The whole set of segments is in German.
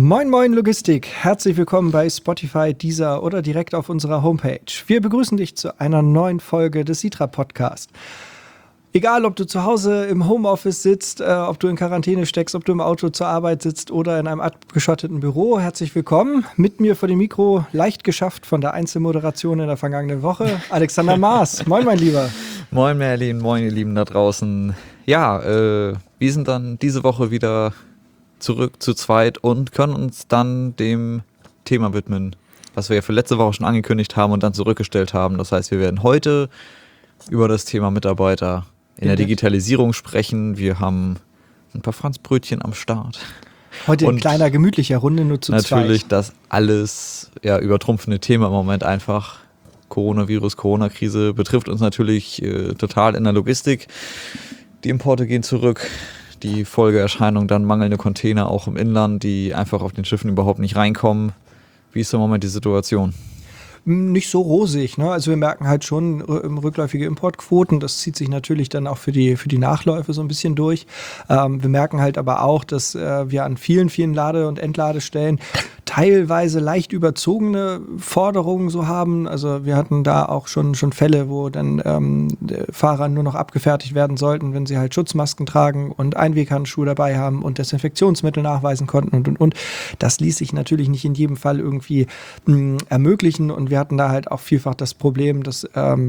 Moin Moin Logistik, herzlich willkommen bei Spotify, Deezer oder direkt auf unserer Homepage. Wir begrüßen dich zu einer neuen Folge des Sitra Podcast. Egal, ob du zu Hause im Homeoffice sitzt, ob du in Quarantäne steckst, ob du im Auto zur Arbeit sitzt oder in einem abgeschotteten Büro, herzlich willkommen. Mit mir vor dem Mikro, leicht geschafft von der Einzelmoderation in der vergangenen Woche, Alexander Maas. Moin, mein Lieber. Moin Merlin, moin ihr Lieben da draußen. Ja, wir sind dann diese Woche wieder zurück zu zweit und können uns dann dem Thema widmen, was wir ja für letzte Woche schon angekündigt haben und dann zurückgestellt haben. Das heißt, wir werden heute über das Thema Mitarbeiter in der Digitalisierung sprechen. Wir haben ein paar Franzbrötchen am Start. Heute in kleiner, gemütlicher Runde, nur zu zweit. Natürlich das alles übertrumpfende Thema im Moment einfach. Coronavirus, Corona-Krise betrifft uns natürlich total in der Logistik. Die Importe gehen zurück. Die Folgeerscheinung dann mangelnde Container auch im Inland, die einfach auf den Schiffen überhaupt nicht reinkommen. Wie ist im Moment die Situation? Nicht so rosig, ne? Also wir merken halt schon rückläufige Importquoten. Das zieht sich natürlich dann auch für die Nachläufe so ein bisschen durch. Wir merken halt aber auch, dass wir an vielen Lade- und Entladestellen teilweise leicht überzogene Forderungen so haben. Also wir hatten da auch schon Fälle, wo dann Fahrer nur noch abgefertigt werden sollten, wenn sie halt Schutzmasken tragen und Einweghandschuhe dabei haben und Desinfektionsmittel nachweisen konnten und. Das ließ sich natürlich nicht in jedem Fall irgendwie ermöglichen und wir hatten da halt auch vielfach das Problem, dass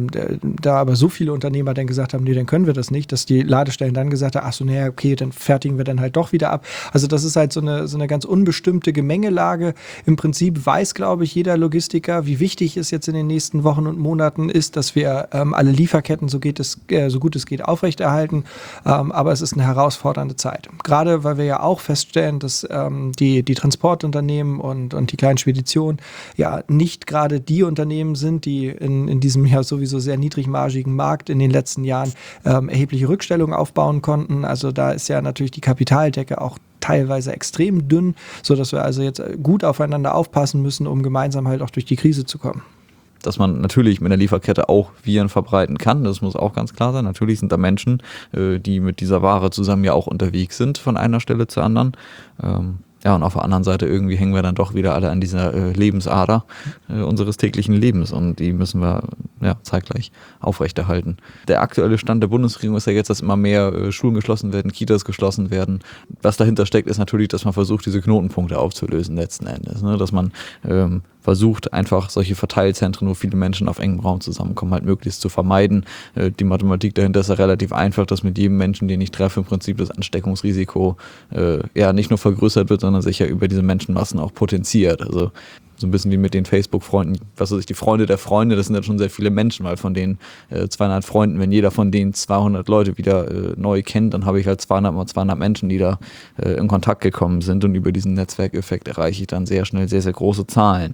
da aber so viele Unternehmer dann gesagt haben, nee, dann können wir das nicht, dass die Ladestellen dann gesagt haben, ach so, naja, okay, dann fertigen wir dann halt doch wieder ab. Also das ist halt so eine ganz unbestimmte Gemengelage. Im Prinzip weiß, glaube ich, jeder Logistiker, wie wichtig es jetzt in den nächsten Wochen und Monaten ist, dass wir alle Lieferketten so gut es geht aufrechterhalten. Aber es ist eine herausfordernde Zeit. Gerade weil wir ja auch feststellen, dass die Transportunternehmen und die kleinen Speditionen ja nicht gerade die Unternehmen sind, die in diesem ja sowieso sehr niedrigmargigen Markt in den letzten Jahren erhebliche Rückstellungen aufbauen konnten. Also da ist ja natürlich die Kapitaldecke auch teilweise extrem dünn, sodass wir also jetzt gut aufeinander aufpassen müssen, um gemeinsam halt auch durch die Krise zu kommen. Dass man natürlich mit der Lieferkette auch Viren verbreiten kann, das muss auch ganz klar sein. Natürlich sind da Menschen, die mit dieser Ware zusammen ja auch unterwegs sind von einer Stelle zur anderen. Ja, und auf der anderen Seite irgendwie hängen wir dann doch wieder alle an dieser Lebensader unseres täglichen Lebens und die müssen wir zeitgleich aufrechterhalten. Der aktuelle Stand der Bundesregierung ist ja jetzt, dass immer mehr Schulen geschlossen werden, Kitas geschlossen werden. Was dahinter steckt, ist natürlich, dass man versucht, diese Knotenpunkte aufzulösen letzten Endes. Ne? Dass man versucht, einfach solche Verteilzentren, wo viele Menschen auf engem Raum zusammenkommen, halt möglichst zu vermeiden. Die Mathematik dahinter ist ja relativ einfach, dass mit jedem Menschen, den ich treffe, im Prinzip das Ansteckungsrisiko nicht nur vergrößert wird, sondern sich ja über diese Menschenmassen auch potenziert. Also so ein bisschen wie mit den Facebook-Freunden, die Freunde der Freunde, das sind ja schon sehr viele Menschen, weil von den 200 Freunden, wenn jeder von denen 200 Leute wieder neu kennt, dann habe ich halt 200 mal 200 Menschen, die da in Kontakt gekommen sind und über diesen Netzwerkeffekt erreiche ich dann sehr schnell sehr, sehr große Zahlen.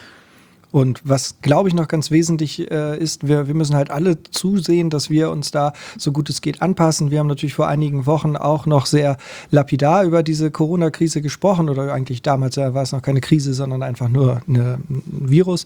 Und was, glaube ich, noch ganz wesentlich ist, wir müssen halt alle zusehen, dass wir uns da so gut es geht anpassen. Wir haben natürlich vor einigen Wochen auch noch sehr lapidar über diese Corona-Krise gesprochen oder eigentlich damals war es noch keine Krise, sondern einfach nur ein Virus.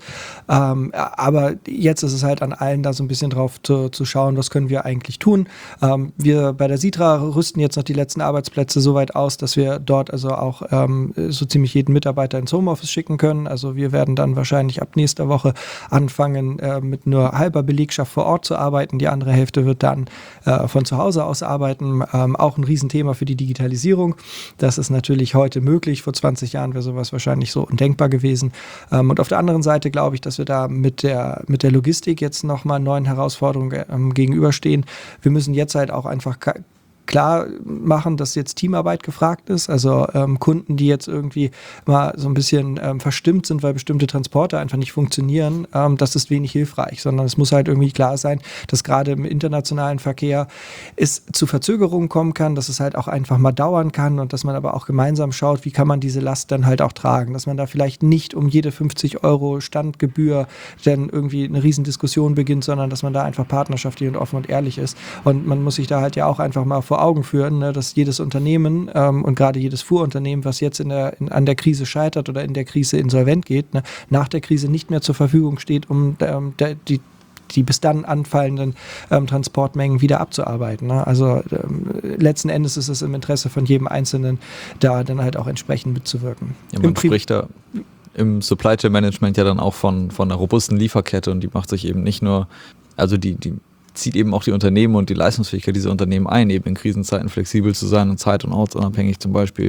Aber jetzt ist es halt an allen da so ein bisschen drauf zu schauen, was können wir eigentlich tun. Wir bei der Sitra rüsten jetzt noch die letzten Arbeitsplätze so weit aus, dass wir dort also auch so ziemlich jeden Mitarbeiter ins Homeoffice schicken können. Also wir werden dann wahrscheinlich ab nächster Woche anfangen, mit nur halber Belegschaft vor Ort zu arbeiten. Die andere Hälfte wird dann von zu Hause aus arbeiten. Auch ein Riesenthema für die Digitalisierung. Das ist natürlich heute möglich. Vor 20 Jahren wäre sowas wahrscheinlich so undenkbar gewesen. Und auf der anderen Seite glaube ich, dass wir da mit der Logistik jetzt nochmal neuen Herausforderungen gegenüberstehen. Wir müssen jetzt halt auch einfach klar machen, dass jetzt Teamarbeit gefragt ist. Also Kunden, die jetzt irgendwie mal so ein bisschen verstimmt sind, weil bestimmte Transporte einfach nicht funktionieren, das ist wenig hilfreich, sondern es muss halt irgendwie klar sein, dass gerade im internationalen Verkehr es zu Verzögerungen kommen kann, dass es halt auch einfach mal dauern kann und dass man aber auch gemeinsam schaut, wie kann man diese Last dann halt auch tragen, dass man da vielleicht nicht um jede 50 € Standgebühr dann irgendwie eine Riesendiskussion beginnt, sondern dass man da einfach partnerschaftlich und offen und ehrlich ist. Und man muss sich da halt ja auch einfach mal vor Augen führen, ne, dass jedes Unternehmen und gerade jedes Fuhrunternehmen, was jetzt an der Krise scheitert oder in der Krise insolvent geht, ne, nach der Krise nicht mehr zur Verfügung steht, um die die bis dann anfallenden Transportmengen wieder abzuarbeiten. Ne? Also letzten Endes ist es im Interesse von jedem Einzelnen, da dann halt auch entsprechend mitzuwirken. Ja, man spricht da im Supply Chain Management ja dann auch von einer robusten Lieferkette, und die macht sich eben nicht nur, also die zieht eben auch die Unternehmen und die Leistungsfähigkeit dieser Unternehmen ein, eben in Krisenzeiten flexibel zu sein und zeit- und ortsunabhängig zum Beispiel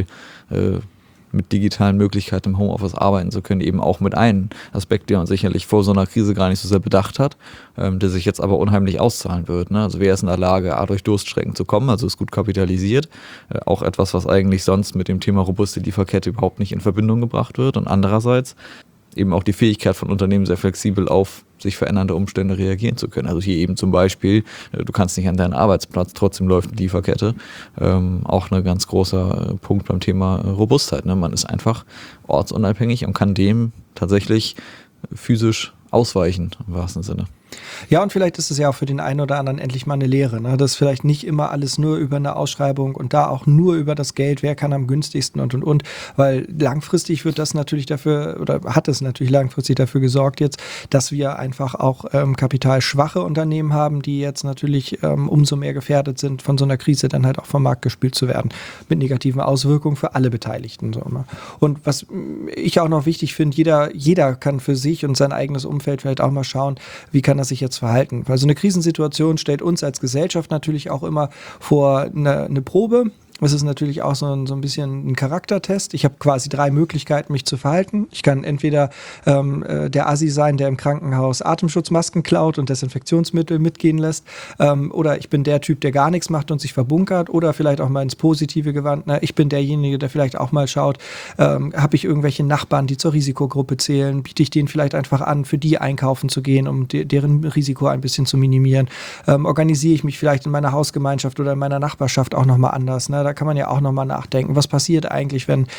mit digitalen Möglichkeiten im Homeoffice arbeiten zu können, eben auch mit einem Aspekt, den man sicherlich vor so einer Krise gar nicht so sehr bedacht hat, der sich jetzt aber unheimlich auszahlen wird. Ne? Also wer ist in der Lage, durch Durststrecken zu kommen, also ist gut kapitalisiert, auch etwas, was eigentlich sonst mit dem Thema robuste Lieferkette überhaupt nicht in Verbindung gebracht wird, und andererseits eben auch die Fähigkeit von Unternehmen, sehr flexibel auf sich verändernde Umstände reagieren zu können. Also hier eben zum Beispiel, du kannst nicht an deinen Arbeitsplatz, trotzdem läuft eine Lieferkette. Auch ein ganz großer Punkt beim Thema Robustheit. Ne? Man ist einfach ortsunabhängig und kann dem tatsächlich physisch ausweichen, im wahrsten Sinne. Ja, und vielleicht ist es ja auch für den einen oder anderen endlich mal eine Lehre, ne? Dass vielleicht nicht immer alles nur über eine Ausschreibung und da auch nur über das Geld, wer kann am günstigsten und, weil langfristig wird das natürlich dafür, oder hat es natürlich langfristig dafür gesorgt jetzt, dass wir einfach auch kapitalschwache Unternehmen haben, die jetzt natürlich umso mehr gefährdet sind, von so einer Krise dann halt auch vom Markt gespült zu werden, mit negativen Auswirkungen für alle Beteiligten. So, ne? Und was ich auch noch wichtig finde, jeder kann für sich und sein eigenes Umfeld vielleicht auch mal schauen, wie kann das sich jetzt verhalten. Weil so eine Krisensituation stellt uns als Gesellschaft natürlich auch immer vor eine Probe. Es ist natürlich auch so ein bisschen ein Charaktertest. Ich habe quasi 3 Möglichkeiten, mich zu verhalten. Ich kann entweder der Assi sein, der im Krankenhaus Atemschutzmasken klaut und Desinfektionsmittel mitgehen lässt. Oder ich bin der Typ, der gar nichts macht und sich verbunkert. Oder vielleicht auch mal ins Positive gewandt. Ich bin derjenige, der vielleicht auch mal schaut, habe ich irgendwelche Nachbarn, die zur Risikogruppe zählen? Biete ich denen vielleicht einfach an, für die einkaufen zu gehen, um deren Risiko ein bisschen zu minimieren? Organisiere ich mich vielleicht in meiner Hausgemeinschaft oder in meiner Nachbarschaft auch nochmal anders? Ne? Da kann man ja auch nochmal nachdenken, was passiert eigentlich, wenn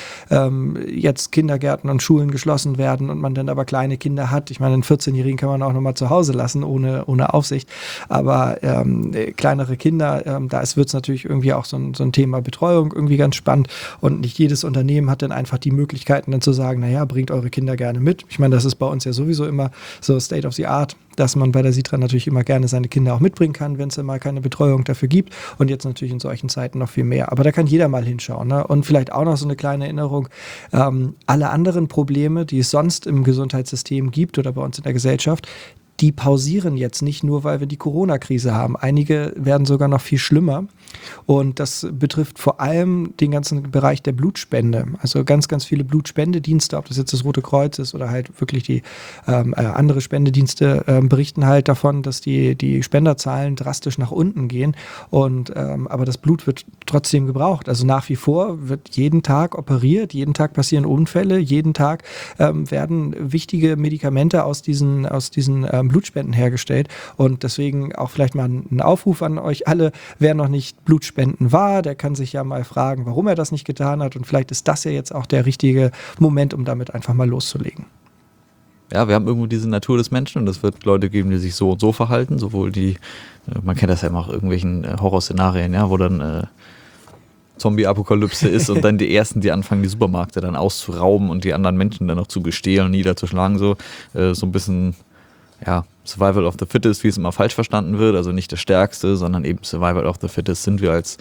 jetzt Kindergärten und Schulen geschlossen werden und man dann aber kleine Kinder hat. Ich meine, einen 14-Jährigen kann man auch nochmal zu Hause lassen, ohne Aufsicht. Aber kleinere Kinder, da wird es natürlich irgendwie auch so ein Thema Betreuung irgendwie ganz spannend. Und nicht jedes Unternehmen hat dann einfach die Möglichkeiten, dann zu sagen, naja, bringt eure Kinder gerne mit. Ich meine, das ist bei uns ja sowieso immer so State of the Art, dass man bei der Sitra natürlich immer gerne seine Kinder auch mitbringen kann, wenn es dann mal keine Betreuung dafür gibt. Und jetzt natürlich in solchen Zeiten noch viel mehr. Aber da kann jeder mal hinschauen. Ne? Und vielleicht auch noch so eine kleine Erinnerung, alle anderen Probleme, die es sonst im Gesundheitssystem gibt oder bei uns in der Gesellschaft, die pausieren jetzt nicht nur, weil wir die Corona-Krise haben. Einige werden sogar noch viel schlimmer. Und das betrifft vor allem den ganzen Bereich der Blutspende. Also ganz, ganz viele Blutspendedienste, ob das jetzt das Rote Kreuz ist oder halt wirklich die andere Spendedienste, berichten halt davon, dass die Spenderzahlen drastisch nach unten gehen. Und aber das Blut wird trotzdem gebraucht. Also nach wie vor wird jeden Tag operiert, jeden Tag passieren Unfälle, jeden Tag werden wichtige Medikamente aus diesen Blutspenden hergestellt. Und deswegen auch vielleicht mal ein Aufruf an euch alle, wer noch nicht Blutspenden war, der kann sich ja mal fragen, warum er das nicht getan hat. Und vielleicht ist das ja jetzt auch der richtige Moment, um damit einfach mal loszulegen. Ja, wir haben irgendwo diese Natur des Menschen, und es wird Leute geben, die sich so und so verhalten, sowohl man kennt das ja immer auch irgendwelchen Horrorszenarien, ja, wo dann Zombie-Apokalypse ist und dann die Ersten, die anfangen, die Supermärkte dann auszurauben und die anderen Menschen dann noch zu bestehlen und niederzuschlagen, so ein bisschen, ja, Survival of the Fittest, wie es immer falsch verstanden wird, also nicht das Stärkste, sondern eben Survival of the Fittest. Sind wir als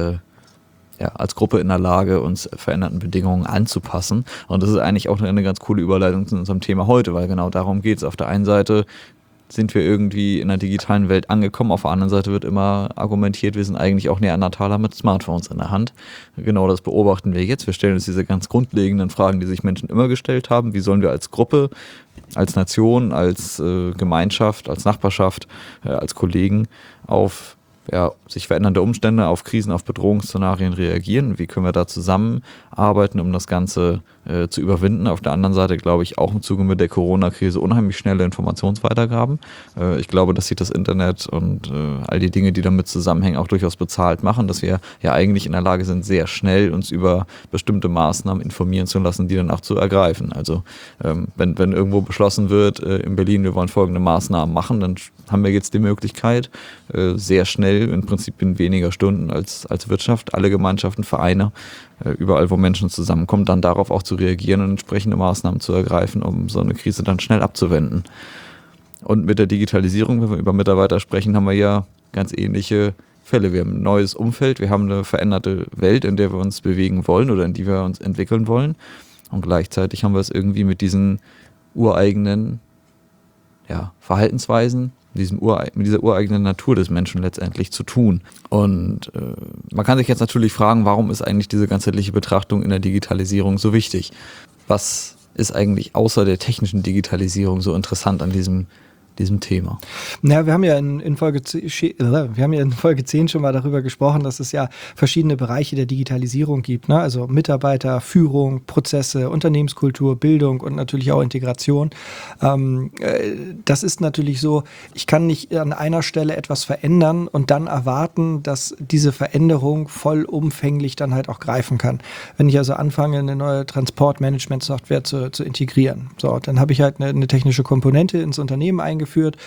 Gruppe in der Lage, uns veränderten Bedingungen anzupassen? Und das ist eigentlich auch eine ganz coole Überleitung zu unserem Thema heute, weil genau darum geht es. Auf der einen Seite sind wir irgendwie in der digitalen Welt angekommen, auf der anderen Seite wird immer argumentiert, wir sind eigentlich auch Neandertaler mit Smartphones in der Hand. Genau das beobachten wir jetzt. Wir stellen uns diese ganz grundlegenden Fragen, die sich Menschen immer gestellt haben. Wie sollen wir als Gruppe, als Nation, als Gemeinschaft, als Nachbarschaft, als Kollegen auf sich verändernde Umstände, auf Krisen, auf Bedrohungsszenarien reagieren? Wie können wir da zusammenarbeiten, um das Ganze zu überwinden? Auf der anderen Seite glaube ich auch im Zuge mit der Corona-Krise unheimlich schnelle Informationsweitergaben. Ich glaube, dass sich das Internet und all die Dinge, die damit zusammenhängen, auch durchaus bezahlt machen, dass wir ja eigentlich in der Lage sind, sehr schnell uns über bestimmte Maßnahmen informieren zu lassen, die dann auch zu ergreifen. Also wenn irgendwo beschlossen wird, in Berlin, wir wollen folgende Maßnahmen machen, dann haben wir jetzt die Möglichkeit, sehr schnell, im Prinzip in weniger Stunden als Wirtschaft, alle Gemeinschaften, Vereine, überall, wo Menschen zusammenkommen, dann darauf auch zu reagieren und entsprechende Maßnahmen zu ergreifen, um so eine Krise dann schnell abzuwenden. Und mit der Digitalisierung, wenn wir über Mitarbeiter sprechen, haben wir ja ganz ähnliche Fälle. Wir haben ein neues Umfeld, wir haben eine veränderte Welt, in der wir uns bewegen wollen oder in die wir uns entwickeln wollen. Und gleichzeitig haben wir es irgendwie mit diesen ureigenen Verhaltensweisen, mit dieser ureigenen Natur des Menschen letztendlich zu tun. Und man kann sich jetzt natürlich fragen, warum ist eigentlich diese ganzheitliche Betrachtung in der Digitalisierung so wichtig? Was ist eigentlich außer der technischen Digitalisierung so interessant an diesem Thema? Ja, wir haben ja in Folge 10 schon mal darüber gesprochen, dass es ja verschiedene Bereiche der Digitalisierung gibt, ne? Also Mitarbeiter, Führung, Prozesse, Unternehmenskultur, Bildung und natürlich auch Integration. Das ist natürlich so, ich kann nicht an einer Stelle etwas verändern und dann erwarten, dass diese Veränderung vollumfänglich dann halt auch greifen kann. Wenn ich also anfange, eine neue Transportmanagement-Software zu integrieren, so, dann habe ich halt eine technische Komponente ins Unternehmen eingeführt,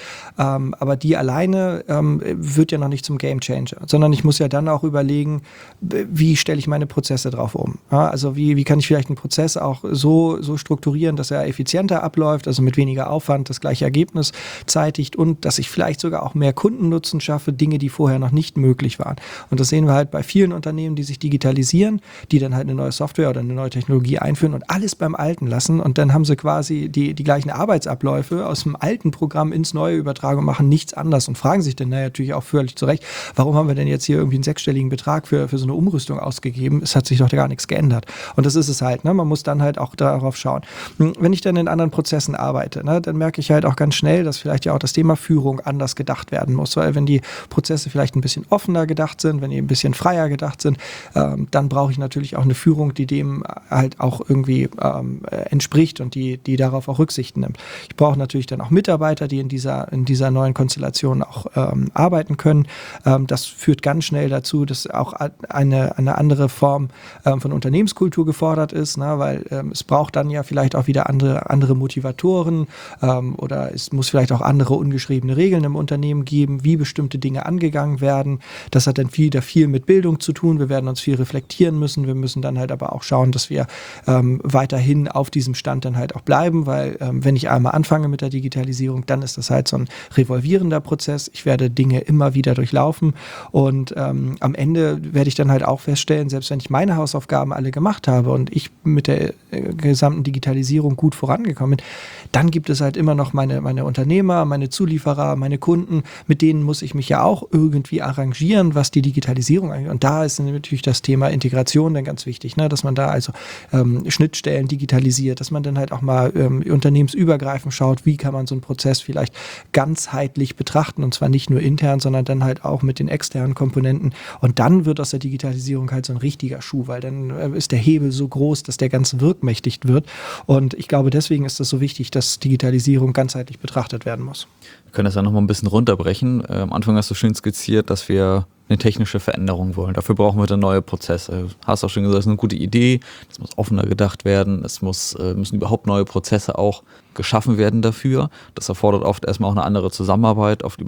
aber die alleine wird ja noch nicht zum Gamechanger, sondern ich muss ja dann auch überlegen, wie stelle ich meine Prozesse drauf um. Ja, also wie kann ich vielleicht einen Prozess auch so strukturieren, dass er effizienter abläuft, also mit weniger Aufwand das gleiche Ergebnis zeitigt und dass ich vielleicht sogar auch mehr Kundennutzen schaffe, Dinge, die vorher noch nicht möglich waren. Und das sehen wir halt bei vielen Unternehmen, die sich digitalisieren, die dann halt eine neue Software oder eine neue Technologie einführen und alles beim Alten lassen und dann haben sie quasi die gleichen Arbeitsabläufe aus dem alten Programm ins neue übertragen und machen nichts anders und fragen sich dann natürlich auch völlig zu Recht, warum haben wir denn jetzt hier irgendwie einen 6-stelligen Betrag für so eine Umrüstung ausgegeben? Es hat sich doch gar nichts geändert. Und das ist es halt, ne? Man muss dann halt auch darauf schauen. Wenn ich dann in anderen Prozessen arbeite, ne, dann merke ich halt auch ganz schnell, dass vielleicht ja auch das Thema Führung anders gedacht werden muss, weil wenn die Prozesse vielleicht ein bisschen offener gedacht sind, wenn die ein bisschen freier gedacht sind, dann brauche ich natürlich auch eine Führung, die dem halt auch irgendwie entspricht und die darauf auch Rücksichten nimmt. Ich brauche natürlich dann auch Mitarbeiter, die in dieser neuen Konstellation auch arbeiten können. Das führt ganz schnell dazu, dass auch eine andere Form von Unternehmenskultur gefordert ist, ne? Weil es braucht dann ja vielleicht auch wieder andere Motivatoren oder es muss vielleicht auch andere ungeschriebene Regeln im Unternehmen geben, wie bestimmte Dinge angegangen werden. Das hat dann wieder viel mit Bildung zu tun. Wir werden uns viel reflektieren müssen. Wir müssen dann halt aber auch schauen, dass wir weiterhin auf diesem Stand dann halt auch bleiben, weil wenn ich einmal anfange mit der Digitalisierung, dann ist das halt so ein revolvierender Prozess. Ich werde Dinge immer wieder durchlaufen und am Ende werde ich dann halt auch feststellen, selbst wenn ich meine Hausaufgaben alle gemacht habe und ich mit der gesamten Digitalisierung gut vorangekommen bin, dann gibt es halt immer noch meine Unternehmer, meine Zulieferer, meine Kunden, mit denen muss ich mich ja auch irgendwie arrangieren, was die Digitalisierung angeht. Und da ist natürlich das Thema Integration dann ganz wichtig, ne? Dass man da also Schnittstellen digitalisiert, dass man dann halt auch mal unternehmensübergreifend schaut, wie kann man so einen Prozess vielleicht ganzheitlich betrachten und zwar nicht nur intern, sondern dann halt auch mit den externen Komponenten und dann wird aus der Digitalisierung halt so ein richtiger Schuh, weil dann ist der Hebel so groß, dass der ganz wirkmächtig wird und ich glaube, deswegen ist das so wichtig, dass Digitalisierung ganzheitlich betrachtet werden muss. Wir können das ja nochmal ein bisschen runterbrechen. Am Anfang hast du schön skizziert, dass wir eine technische Veränderung wollen. Dafür brauchen wir dann neue Prozesse. Du hast auch schon gesagt, das ist eine gute Idee, das muss offener gedacht werden, es müssen überhaupt neue Prozesse auch geschaffen werden dafür. Das erfordert oft erstmal auch eine andere Zusammenarbeit, oft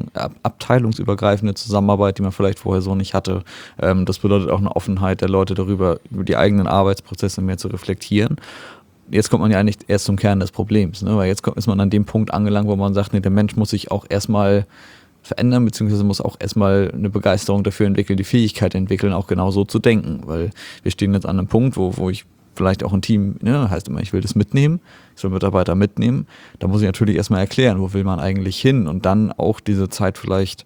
abteilungsübergreifende Zusammenarbeit, die man vielleicht vorher so nicht hatte. Das bedeutet auch eine Offenheit der Leute darüber, über die eigenen Arbeitsprozesse mehr zu reflektieren. Jetzt kommt man ja eigentlich erst zum Kern des Problems, ne? Weil jetzt ist man an dem Punkt angelangt, wo man sagt, nee, der Mensch muss sich auch erstmal verändern, beziehungsweise muss auch erstmal eine Begeisterung dafür entwickeln, die Fähigkeit entwickeln, auch genau so zu denken. Weil wir stehen jetzt an einem Punkt, wo ich vielleicht auch ein Team, ne, heißt immer, ich will das mitnehmen, ich soll Mitarbeiter mitnehmen. Da muss ich natürlich erstmal erklären, wo will man eigentlich hin und dann auch diese Zeit vielleicht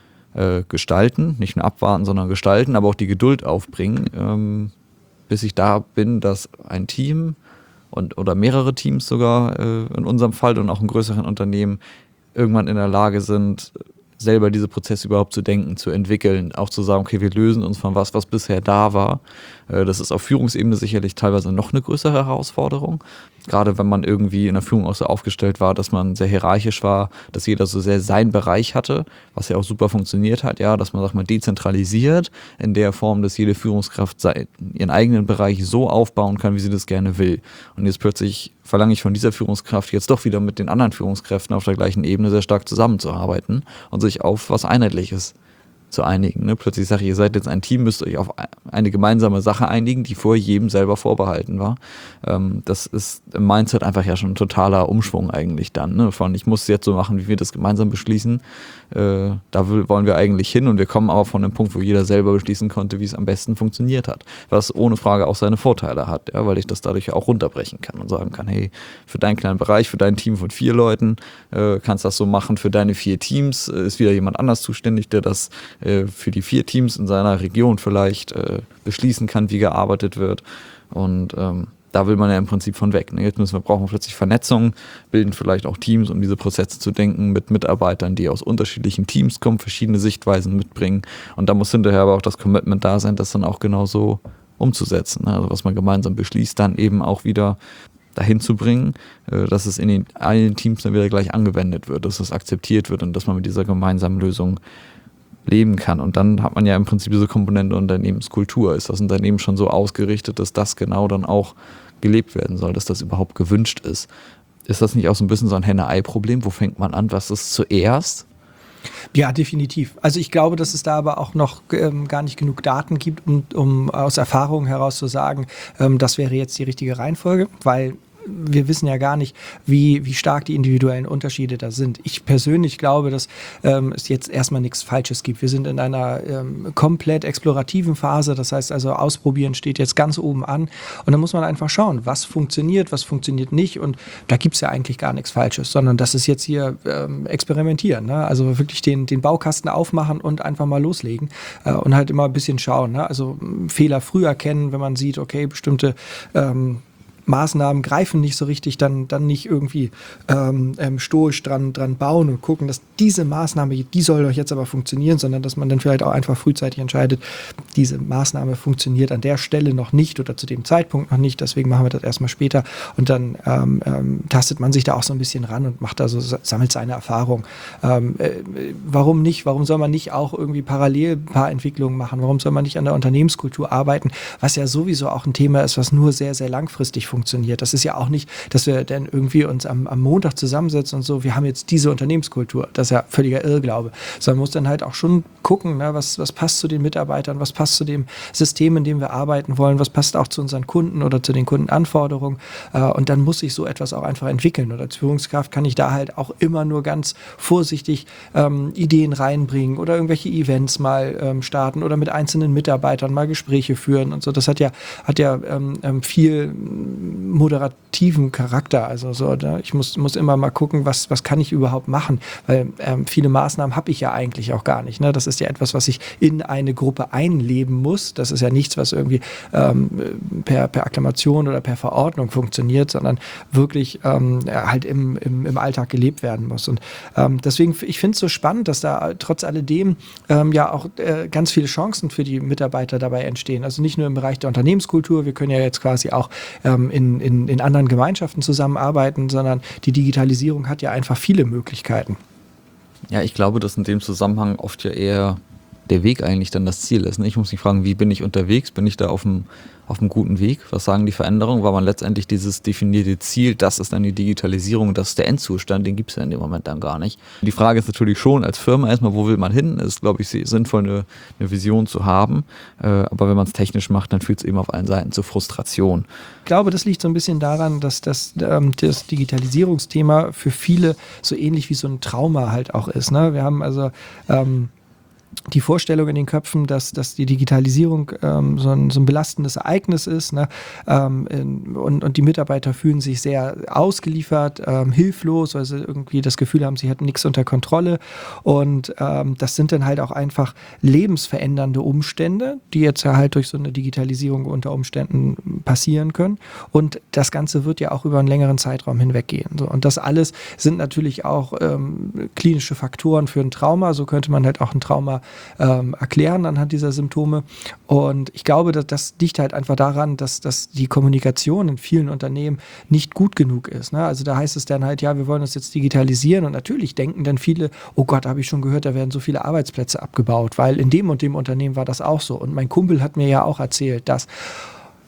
gestalten, nicht nur abwarten, sondern gestalten, aber auch die Geduld aufbringen, bis ich da bin, dass ein Team oder mehrere Teams sogar in unserem Fall und auch in größeren Unternehmen irgendwann in der Lage sind, selber diese Prozesse überhaupt zu denken, zu entwickeln, auch zu sagen, okay, wir lösen uns von was bisher da war. Das ist auf Führungsebene sicherlich teilweise noch eine größere Herausforderung. Gerade wenn man irgendwie in der Führung auch so aufgestellt war, dass man sehr hierarchisch war, dass jeder so sehr seinen Bereich hatte, was ja auch super funktioniert hat, ja, dass man, sagt man, dezentralisiert in der Form, dass jede Führungskraft ihren eigenen Bereich so aufbauen kann, wie sie das gerne will. Und jetzt plötzlich verlange ich von dieser Führungskraft jetzt doch wieder mit den anderen Führungskräften auf der gleichen Ebene sehr stark zusammenzuarbeiten und sich auf was Einheitliches zu einigen. Ne? Plötzlich sage ich, ihr seid jetzt ein Team, müsst euch auf eine gemeinsame Sache einigen, die vor jedem selber vorbehalten war. Das ist im Mindset einfach ja schon ein totaler Umschwung eigentlich dann. Ne? Von ich muss es jetzt so machen, wie wir das gemeinsam beschließen. Da wollen wir eigentlich hin und wir kommen aber von dem Punkt, wo jeder selber beschließen konnte, wie es am besten funktioniert hat. Was ohne Frage auch seine Vorteile hat, ja? Weil ich das dadurch auch runterbrechen kann und sagen kann, hey, für deinen kleinen Bereich, für dein Team von 4 Leuten kannst du das so machen, für deine 4 Teams ist wieder jemand anders zuständig, der das für die 4 Teams in seiner Region vielleicht beschließen kann, wie gearbeitet wird. Und da will man ja im Prinzip von weg. Ne? Jetzt brauchen wir plötzlich Vernetzung, bilden vielleicht auch Teams, um diese Prozesse zu denken, mit Mitarbeitern, die aus unterschiedlichen Teams kommen, verschiedene Sichtweisen mitbringen. Und da muss hinterher aber auch das Commitment da sein, das dann auch genauso umzusetzen. Ne? Also was man gemeinsam beschließt, dann eben auch wieder dahin zu bringen, dass es in allen Teams dann wieder gleich angewendet wird, dass es akzeptiert wird und dass man mit dieser gemeinsamen Lösung leben kann. Und dann hat man ja im Prinzip diese Komponente Unternehmenskultur. Ist das Unternehmen schon so ausgerichtet, dass das genau dann auch gelebt werden soll, dass das überhaupt gewünscht ist? Ist das nicht auch so ein bisschen so ein Henne-Ei-Problem? Wo fängt man an? Was ist zuerst? Ja, definitiv. Also ich glaube, dass es da aber auch noch gar nicht genug Daten gibt, um aus Erfahrung heraus zu sagen, das wäre jetzt die richtige Reihenfolge, weil wir wissen ja gar nicht, wie stark die individuellen Unterschiede da sind. Ich persönlich glaube, dass es jetzt erstmal nichts Falsches gibt. Wir sind in einer komplett explorativen Phase. Das heißt also, ausprobieren steht jetzt ganz oben an. Und da muss man einfach schauen, was funktioniert nicht. Und da gibt es ja eigentlich gar nichts Falsches, sondern das ist jetzt hier experimentieren. Ne? Also wirklich den Baukasten aufmachen und einfach mal loslegen und halt immer ein bisschen schauen. Ne? Also Fehler früh erkennen, wenn man sieht, okay, bestimmte Maßnahmen greifen nicht so richtig, dann nicht irgendwie stoisch dran bauen und gucken, dass diese Maßnahme, die soll doch jetzt aber funktionieren, sondern dass man dann vielleicht auch einfach frühzeitig entscheidet, diese Maßnahme funktioniert an der Stelle noch nicht oder zu dem Zeitpunkt noch nicht, deswegen machen wir das erstmal später und dann tastet man sich da auch so ein bisschen ran und macht da so, sammelt seine Erfahrung. Warum nicht? Warum soll man nicht auch irgendwie parallel ein paar Entwicklungen machen? Warum soll man nicht an der Unternehmenskultur arbeiten, was ja sowieso auch ein Thema ist, was nur sehr, sehr langfristig funktioniert. Das ist ja auch nicht, dass wir dann irgendwie uns am Montag zusammensetzen und so, wir haben jetzt diese Unternehmenskultur. Das ist ja völliger Irrglaube. Sondern man muss dann halt auch schon gucken, ne, was passt zu den Mitarbeitern, was passt zu dem System, in dem wir arbeiten wollen, was passt auch zu unseren Kunden oder zu den Kundenanforderungen. Und dann muss sich so etwas auch einfach entwickeln. Und als Führungskraft kann ich da halt auch immer nur ganz vorsichtig Ideen reinbringen oder irgendwelche Events mal starten oder mit einzelnen Mitarbeitern mal Gespräche führen und so. Das hat ja viel moderativen Charakter. Also so, ich muss immer mal gucken, was kann ich überhaupt machen, weil viele Maßnahmen habe ich ja eigentlich auch gar nicht. Ne? Das ist ja etwas, was ich in eine Gruppe einleben muss. Das ist ja nichts, was irgendwie per Akklamation oder per Verordnung funktioniert, sondern wirklich halt im Alltag gelebt werden muss. Und deswegen, ich finde es so spannend, dass da trotz alledem ja auch ganz viele Chancen für die Mitarbeiter dabei entstehen. Also nicht nur im Bereich der Unternehmenskultur, wir können ja jetzt quasi auch in anderen Gemeinschaften zusammenarbeiten, sondern die Digitalisierung hat ja einfach viele Möglichkeiten. Ja, ich glaube, dass in dem Zusammenhang oft ja eher der Weg eigentlich dann das Ziel ist. Ne? Ich muss mich fragen, wie bin ich unterwegs? Bin ich da auf einem guten Weg? Was sagen die Veränderungen? Weil man letztendlich dieses definierte Ziel, das ist dann die Digitalisierung, das ist der Endzustand, den gibt es ja in dem Moment dann gar nicht. Die Frage ist natürlich schon als Firma erstmal, wo will man hin? Es ist, glaube ich, sinnvoll, eine Vision zu haben. Aber wenn man es technisch macht, dann führt es eben auf allen Seiten zu Frustration. Ich glaube, das liegt so ein bisschen daran, dass das Digitalisierungsthema für viele so ähnlich wie so ein Trauma halt auch ist. Ne? Wir haben also die Vorstellung in den Köpfen, dass die Digitalisierung so ein belastendes Ereignis ist, ne? Und die Mitarbeiter fühlen sich sehr ausgeliefert, hilflos, weil sie irgendwie das Gefühl haben, sie hätten nichts unter Kontrolle. Und das sind dann halt auch einfach lebensverändernde Umstände, die jetzt ja halt durch so eine Digitalisierung unter Umständen passieren können. Und das Ganze wird ja auch über einen längeren Zeitraum hinweg gehen. So. Und das alles sind natürlich auch klinische Faktoren für ein Trauma. So könnte man halt auch ein Trauma erklären anhand dieser Symptome. Und ich glaube, dass das liegt halt einfach daran, dass die Kommunikation in vielen Unternehmen nicht gut genug ist. Ne? Also da heißt es dann halt, ja, wir wollen uns jetzt digitalisieren und natürlich denken dann viele, oh Gott, habe ich schon gehört, da werden so viele Arbeitsplätze abgebaut, weil in dem und dem Unternehmen war das auch so. Und mein Kumpel hat mir ja auch erzählt, dass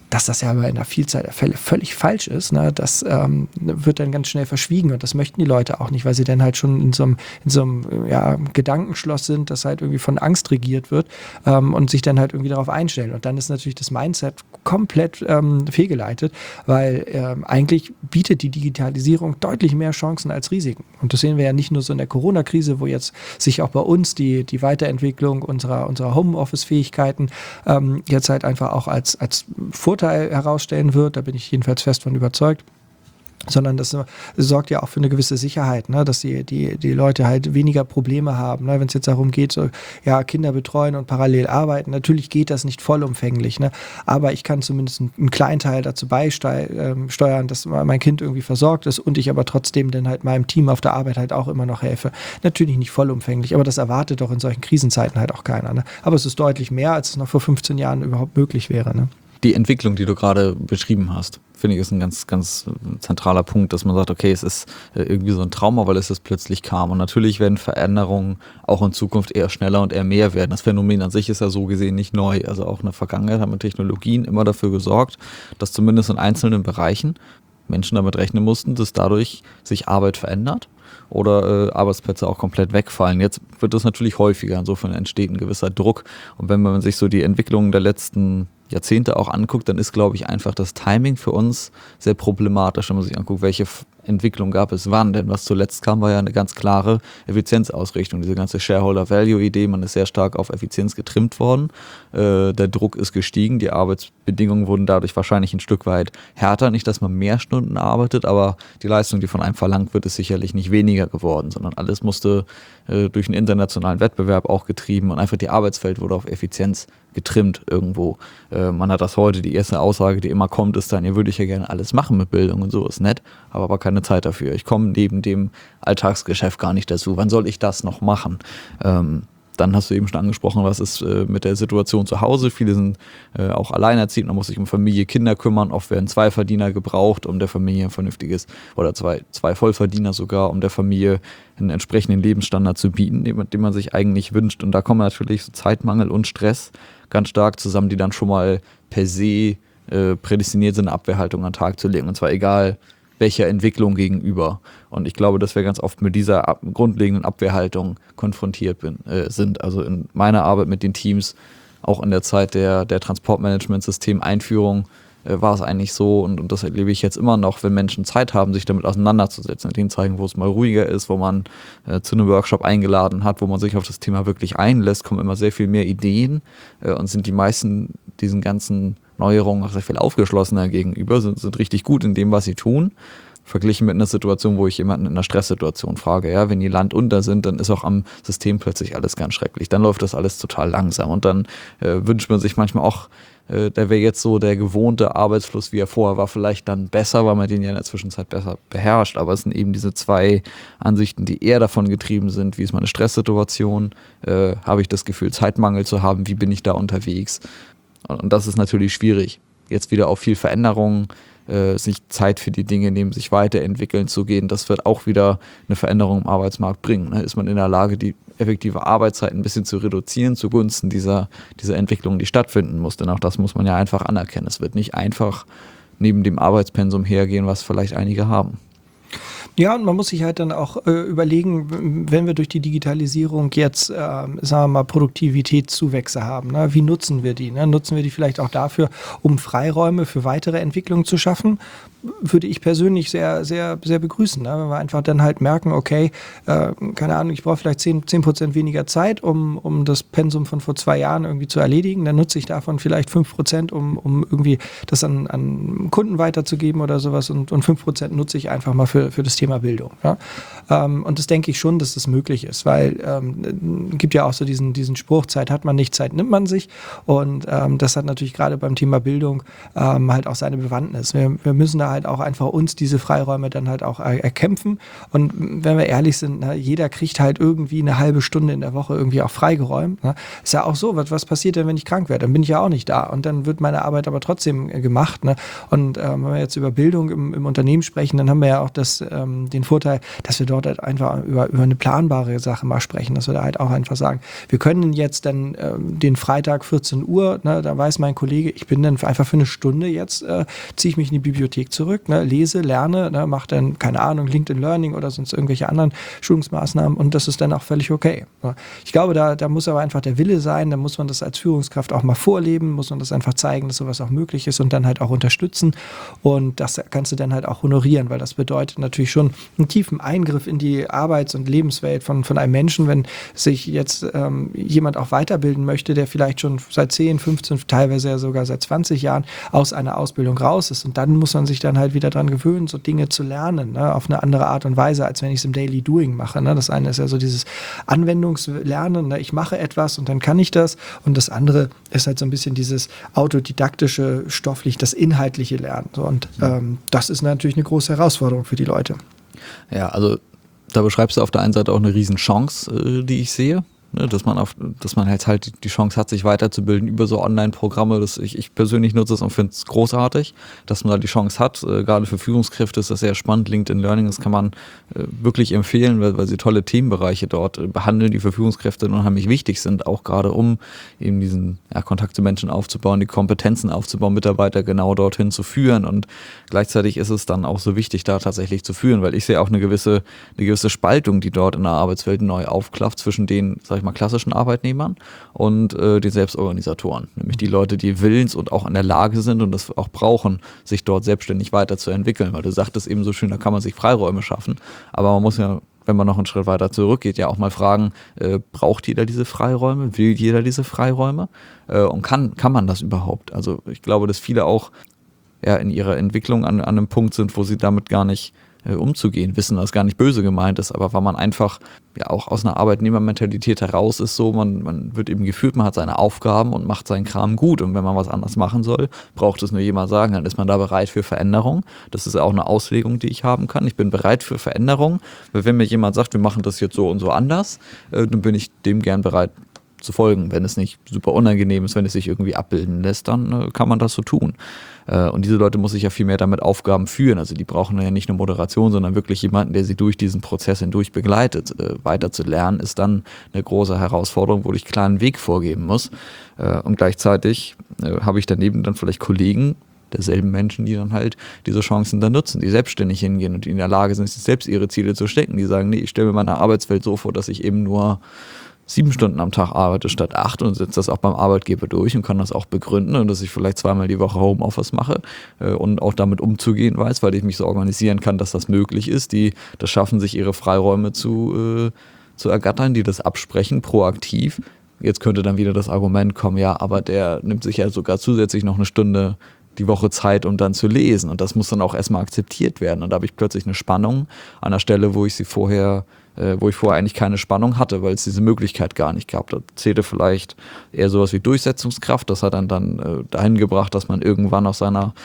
dass das ja aber in der Vielzahl der Fälle völlig falsch ist. Ne? Das wird dann ganz schnell verschwiegen und das möchten die Leute auch nicht, weil sie dann halt schon in so einem Gedankenschloss sind, das halt irgendwie von Angst regiert wird und sich dann halt irgendwie darauf einstellen. Und dann ist natürlich das Mindset komplett fehlgeleitet, weil eigentlich bietet die Digitalisierung deutlich mehr Chancen als Risiken. Und das sehen wir ja nicht nur so in der Corona-Krise, wo jetzt sich auch bei uns die Weiterentwicklung unserer Homeoffice-Fähigkeiten jetzt halt einfach auch als Vorteil herausstellen wird, da bin ich jedenfalls fest von überzeugt, sondern das sorgt ja auch für eine gewisse Sicherheit, ne? Dass die Leute halt weniger Probleme haben, ne? Wenn es jetzt darum geht, so, ja, Kinder betreuen und parallel arbeiten, natürlich geht das nicht vollumfänglich, ne? Aber ich kann zumindest einen kleinen Teil dazu beisteuern, dass mein Kind irgendwie versorgt ist und ich aber trotzdem dann halt meinem Team auf der Arbeit halt auch immer noch helfe. Natürlich nicht vollumfänglich, aber das erwartet doch in solchen Krisenzeiten halt auch keiner, ne? Aber es ist deutlich mehr, als es noch vor 15 Jahren überhaupt möglich wäre, ne? Die Entwicklung, die du gerade beschrieben hast, finde ich, ist ein ganz, ganz zentraler Punkt, dass man sagt, okay, es ist irgendwie so ein Trauma, weil es jetzt plötzlich kam. Und natürlich werden Veränderungen auch in Zukunft eher schneller und eher mehr werden. Das Phänomen an sich ist ja so gesehen nicht neu. Also auch in der Vergangenheit haben Technologien immer dafür gesorgt, dass zumindest in einzelnen Bereichen Menschen damit rechnen mussten, dass dadurch sich Arbeit verändert oder Arbeitsplätze auch komplett wegfallen. Jetzt wird das natürlich häufiger, insofern entsteht ein gewisser Druck. Und wenn man sich so die Entwicklungen der letzten Jahrzehnte auch anguckt, dann ist, glaube ich, einfach das Timing für uns sehr problematisch, wenn man sich anguckt, welche Entwicklung gab es wann. Denn was zuletzt kam, war ja eine ganz klare Effizienzausrichtung. Diese ganze Shareholder-Value-Idee, man ist sehr stark auf Effizienz getrimmt worden. Der Druck ist gestiegen, die Arbeitsbedingungen wurden dadurch wahrscheinlich ein Stück weit härter. Nicht, dass man mehr Stunden arbeitet, aber die Leistung, die von einem verlangt wird, ist sicherlich nicht weniger geworden, sondern alles musste durch einen internationalen Wettbewerb auch getrieben und einfach die Arbeitswelt wurde auf Effizienz getrimmt irgendwo. Man hat das heute, die erste Aussage, die immer kommt, ist dann, ja, würde ich ja gerne alles machen mit Bildung und so, ist nett, habe aber keine Zeit dafür. Ich komme neben dem Alltagsgeschäft gar nicht dazu. Wann soll ich das noch machen? Dann hast du eben schon angesprochen, was ist mit der Situation zu Hause. Viele sind auch alleinerziehend, man muss sich um Familie, Kinder kümmern. Oft werden 2 Verdiener gebraucht, um der Familie ein vernünftiges, oder zwei Vollverdiener sogar, um der Familie einen entsprechenden Lebensstandard zu bieten, den man sich eigentlich wünscht. Und da kommen natürlich so Zeitmangel und Stress ganz stark zusammen, die dann schon mal per se prädestiniert sind, eine Abwehrhaltung an den Tag zu legen. Und zwar egal, welcher Entwicklung gegenüber. Und ich glaube, dass wir ganz oft mit dieser grundlegenden Abwehrhaltung konfrontiert sind. Also in meiner Arbeit mit den Teams, auch in der Zeit der Transportmanagement-System-Einführung, war es eigentlich so, und das erlebe ich jetzt immer noch, wenn Menschen Zeit haben, sich damit auseinanderzusetzen, denen zeigen, wo es mal ruhiger ist, wo man zu einem Workshop eingeladen hat, wo man sich auf das Thema wirklich einlässt, kommen immer sehr viel mehr Ideen und sind die meisten diesen ganzen Neuerungen auch sehr viel aufgeschlossener gegenüber, sind richtig gut in dem, was sie tun. Verglichen mit einer Situation, wo ich jemanden in einer Stresssituation frage, ja, wenn die Land unter sind, dann ist auch am System plötzlich alles ganz schrecklich. Dann läuft das alles total langsam und dann wünscht man sich manchmal auch, da wäre jetzt so der gewohnte Arbeitsfluss, wie er vorher war, vielleicht dann besser, weil man den ja in der Zwischenzeit besser beherrscht. Aber es sind eben diese 2 Ansichten, die eher davon getrieben sind, wie ist meine Stresssituation, habe ich das Gefühl, Zeitmangel zu haben, wie bin ich da unterwegs? Und das ist natürlich schwierig. Jetzt wieder auf viel Veränderung, sich Zeit für die Dinge nehmen, sich weiterentwickeln zu gehen, das wird auch wieder eine Veränderung im Arbeitsmarkt bringen. Ist man in der Lage, die effektive Arbeitszeit ein bisschen zu reduzieren zugunsten dieser Entwicklung, die stattfinden muss. Denn auch das muss man ja einfach anerkennen. Es wird nicht einfach neben dem Arbeitspensum hergehen, was vielleicht einige haben. Ja, und man muss sich halt dann auch überlegen, wenn wir durch die Digitalisierung jetzt, sagen wir mal, Produktivitätszuwächse haben, ne? Wie nutzen wir die? Ne? Nutzen wir die vielleicht auch dafür, um Freiräume für weitere Entwicklungen zu schaffen? Würde ich persönlich sehr, sehr, sehr begrüßen, ne? Wenn wir einfach dann halt merken, okay, keine Ahnung, ich brauche vielleicht 10% weniger Zeit, um das Pensum von vor 2 Jahren irgendwie zu erledigen. Dann nutze ich davon vielleicht 5%, um irgendwie das an Kunden weiterzugeben oder sowas und 5% nutze ich einfach mal für das Thema Bildung. Ja? Und das denke ich schon, dass das möglich ist, weil gibt ja auch so diesen Spruch, Zeit hat man nicht, Zeit nimmt man sich, und das hat natürlich gerade beim Thema Bildung halt auch seine Bewandtnis. Wir müssen da halt auch einfach uns diese Freiräume dann halt auch erkämpfen. Und wenn wir ehrlich sind, jeder kriegt halt irgendwie eine halbe Stunde in der Woche irgendwie auch freigeräumt. Ist ja auch so, was passiert denn, wenn ich krank werde? Dann bin ich ja auch nicht da. Und dann wird meine Arbeit aber trotzdem gemacht. Und wenn wir jetzt über Bildung im Unternehmen sprechen, dann haben wir ja auch den Vorteil, dass wir dort halt einfach über eine planbare Sache mal sprechen, dass wir da halt auch einfach sagen, wir können jetzt dann den Freitag 14 Uhr, da weiß mein Kollege, ich bin dann einfach für eine Stunde jetzt, ziehe ich mich in die Bibliothek zurück, lese, lerne, mache dann, keine Ahnung, LinkedIn Learning oder sonst irgendwelche anderen Schulungsmaßnahmen und das ist dann auch völlig okay. Ich glaube, da muss aber einfach der Wille sein, da muss man das als Führungskraft auch mal vorleben, muss man das einfach zeigen, dass sowas auch möglich ist und dann halt auch unterstützen und das kannst du dann halt auch honorieren, weil das bedeutet natürlich schon einen tiefen Eingriff in die Arbeits- und Lebenswelt von einem Menschen, wenn sich jetzt jemand auch weiterbilden möchte, der vielleicht schon seit 10, 15, teilweise ja sogar seit 20 Jahren aus einer Ausbildung raus ist und dann muss man sich dann halt wieder dran gewöhnen, so Dinge zu lernen, auf eine andere Art und Weise, als wenn ich es im Daily Doing mache. Das eine ist ja so dieses Anwendungslernen, ich mache etwas und dann kann ich das und das andere ist halt so ein bisschen dieses autodidaktische, stofflich, das inhaltliche Lernen. So, und das ist natürlich eine große Herausforderung für die Leute. Ja, also da beschreibst du auf der einen Seite auch eine Riesenchance, die ich sehe. Dass man halt die Chance hat, sich weiterzubilden über so Online-Programme. Ich persönlich nutze das und finde es großartig, dass man da die Chance hat. Gerade für Führungskräfte ist das sehr spannend. LinkedIn Learning, das kann man wirklich empfehlen, weil sie tolle Themenbereiche dort behandeln, die für Führungskräfte unheimlich wichtig sind, auch gerade um eben diesen Kontakt zu Menschen aufzubauen, die Kompetenzen aufzubauen, Mitarbeiter genau dorthin zu führen. Und gleichzeitig ist es dann auch so wichtig, da tatsächlich zu führen, weil ich sehe auch eine gewisse Spaltung, die dort in der Arbeitswelt neu aufklafft zwischen den, sag ich mal, klassischen Arbeitnehmern und den Selbstorganisatoren. Nämlich die Leute, die willens und auch in der Lage sind und das auch brauchen, sich dort selbstständig weiterzuentwickeln. Weil du sagtest eben so schön, da kann man sich Freiräume schaffen. Aber man muss ja, wenn man noch einen Schritt weiter zurückgeht, ja auch mal fragen, braucht jeder diese Freiräume? Will jeder diese Freiräume? Und kann man das überhaupt? Also ich glaube, dass viele auch in ihrer Entwicklung an einem Punkt sind, wo sie damit gar nicht umzugehen, wissen, dass gar nicht böse gemeint ist, aber weil man einfach auch aus einer Arbeitnehmermentalität heraus ist, so man wird eben geführt, man hat seine Aufgaben und macht seinen Kram gut und wenn man was anderes machen soll, braucht es nur jemand sagen, dann ist man da bereit für Veränderung. Das ist auch eine Auslegung, die ich haben kann. Ich bin bereit für Veränderung, weil wenn mir jemand sagt, wir machen das jetzt so und so anders, dann bin ich dem gern bereit zu folgen. Wenn es nicht super unangenehm ist, wenn es sich irgendwie abbilden lässt, dann kann man das so tun. Und diese Leute muss sich ja viel mehr damit Aufgaben führen. Also die brauchen ja nicht nur Moderation, sondern wirklich jemanden, der sie durch diesen Prozess hindurch begleitet. Weiter zu lernen ist dann eine große Herausforderung, wo ich klar einen Weg vorgeben muss. Und gleichzeitig habe ich daneben dann vielleicht Kollegen, derselben Menschen, die dann halt diese Chancen dann nutzen, die selbstständig hingehen und die in der Lage sind, sich selbst ihre Ziele zu stecken. Die sagen, nee, ich stelle mir meine Arbeitswelt so vor, dass ich eben nur 7 Stunden am Tag arbeite statt 8 und setze das auch beim Arbeitgeber durch und kann das auch begründen und dass ich vielleicht 2-mal die Woche Homeoffice mache und auch damit umzugehen weiß, weil ich mich so organisieren kann, dass das möglich ist. Die das schaffen, sich ihre Freiräume zu ergattern, die das absprechen, proaktiv. Jetzt könnte dann wieder das Argument kommen, ja, aber der nimmt sich ja sogar zusätzlich noch eine Stunde die Woche Zeit, um dann zu lesen und das muss dann auch erstmal akzeptiert werden und da habe ich plötzlich eine Spannung an der Stelle, wo ich vorher eigentlich keine Spannung hatte, weil es diese Möglichkeit gar nicht gab. Da zählte vielleicht eher sowas wie Durchsetzungskraft. Das hat dann dahin gebracht, dass man irgendwann aus seiner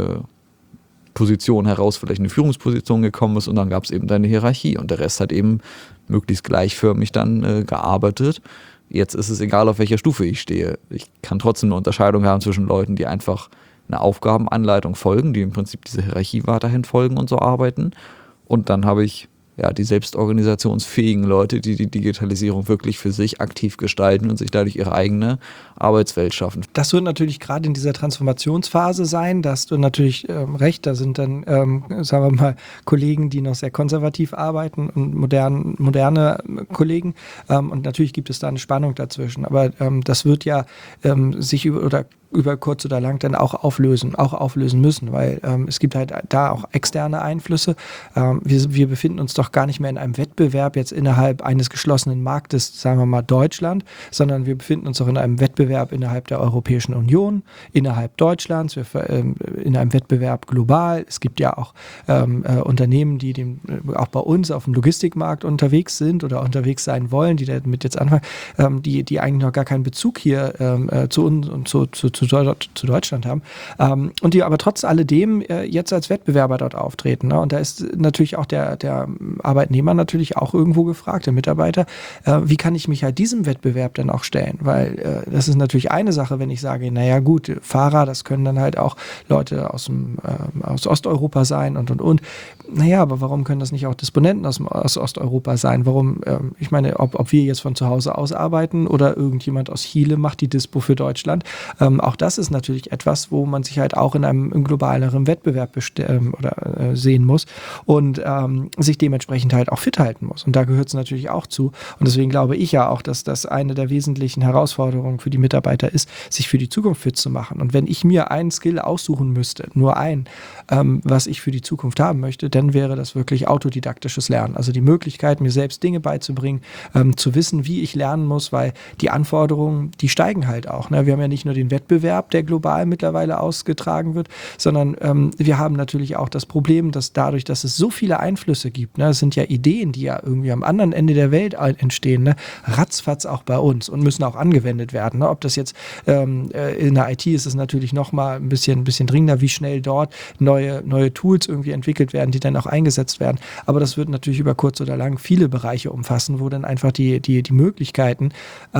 Position heraus vielleicht in eine Führungsposition gekommen ist und dann gab es eben eine Hierarchie und der Rest hat eben möglichst gleichförmig dann gearbeitet. Jetzt ist es egal, auf welcher Stufe ich stehe. Ich kann trotzdem eine Unterscheidung haben zwischen Leuten, die einfach eine Aufgabenanleitung folgen, die im Prinzip diese Hierarchie weiterhin folgen und so arbeiten. Und dann habe ich die selbstorganisationsfähigen Leute, die die Digitalisierung wirklich für sich aktiv gestalten und sich dadurch ihre eigene Arbeitswelt schaffen. Das wird natürlich gerade in dieser Transformationsphase sein, da hast du natürlich recht, da sind dann, sagen wir mal, Kollegen, die noch sehr konservativ arbeiten und moderne Kollegen und natürlich gibt es da eine Spannung dazwischen, aber das wird ja sich über kurz oder lang dann auch auflösen müssen, weil es gibt halt da auch externe Einflüsse. Wir befinden uns doch gar nicht mehr in einem Wettbewerb jetzt innerhalb eines geschlossenen Marktes, sagen wir mal Deutschland, sondern wir befinden uns auch in einem Wettbewerb innerhalb der Europäischen Union, innerhalb Deutschlands, in einem Wettbewerb global. Es gibt ja auch Unternehmen, die auch bei uns auf dem Logistikmarkt unterwegs sind oder unterwegs sein wollen, die damit jetzt anfangen, die eigentlich noch gar keinen Bezug hier zu uns und zu zu Deutschland haben, und die aber trotz alledem jetzt als Wettbewerber dort auftreten. Ne? Und da ist natürlich auch der Arbeitnehmer natürlich auch irgendwo gefragt, der Mitarbeiter, wie kann ich mich halt diesem Wettbewerb dann auch stellen? Weil das ist natürlich eine Sache, wenn ich sage, naja gut, Fahrer, das können dann halt auch Leute aus Osteuropa sein und. Naja, aber warum können das nicht auch Disponenten aus Osteuropa sein? Warum, ich meine, ob wir jetzt von zu Hause aus arbeiten oder irgendjemand aus Chile macht die Dispo für Deutschland, auch das ist natürlich etwas, wo man sich halt auch in einem globaleren Wettbewerb sehen muss und sich dementsprechend halt auch fit halten muss. Und da gehört es natürlich auch zu. Und deswegen glaube ich ja auch, dass das eine der wesentlichen Herausforderungen für die Mitarbeiter ist, sich für die Zukunft fit zu machen. Und wenn ich mir einen Skill aussuchen müsste, nur einen, was ich für die Zukunft haben möchte, dann wäre das wirklich autodidaktisches Lernen. Also die Möglichkeit, mir selbst Dinge beizubringen, zu wissen, wie ich lernen muss, weil die Anforderungen, die steigen halt auch. Ne? Wir haben ja nicht nur den Wettbewerb, der global mittlerweile ausgetragen wird, sondern wir haben natürlich auch das Problem, dass dadurch, dass es so viele Einflüsse gibt, ne, es sind ja Ideen, die ja irgendwie am anderen Ende der Welt entstehen, ne, ratzfatz auch bei uns und müssen auch angewendet werden. Ne? Ob das jetzt in der IT ist, ist natürlich nochmal ein bisschen dringender, wie schnell dort neue Tools irgendwie entwickelt werden, die dann auch eingesetzt werden. Aber das wird natürlich über kurz oder lang viele Bereiche umfassen, wo dann einfach die Möglichkeiten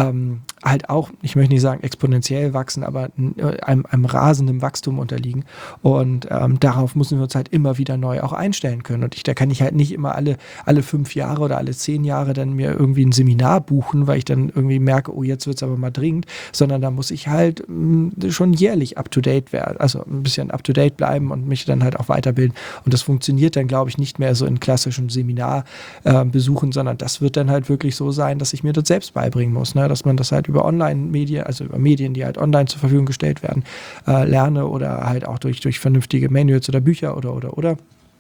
halt auch, ich möchte nicht sagen exponentiell wachsen, aber einem rasenden Wachstum unterliegen. Und darauf müssen wir uns halt immer wieder neu auch einstellen können. Und da kann ich halt nicht immer alle 5 Jahre oder alle 10 Jahre dann mir irgendwie ein Seminar buchen, weil ich dann irgendwie merke, oh, jetzt wird es aber mal dringend, sondern da muss ich halt schon jährlich up-to-date werden, also ein bisschen up-to-date bleiben und mich dann halt auch weiterbilden. Und das funktioniert dann, glaube ich, nicht mehr so in klassischen Seminarbesuchen, sondern das wird dann halt wirklich so sein, dass ich mir das selbst beibringen muss, ne? Dass man das halt über Online-Medien, also über Medien, die halt online zur Verfügung gestellt werden, lerne oder halt auch durch vernünftige Manuals oder Bücher oder.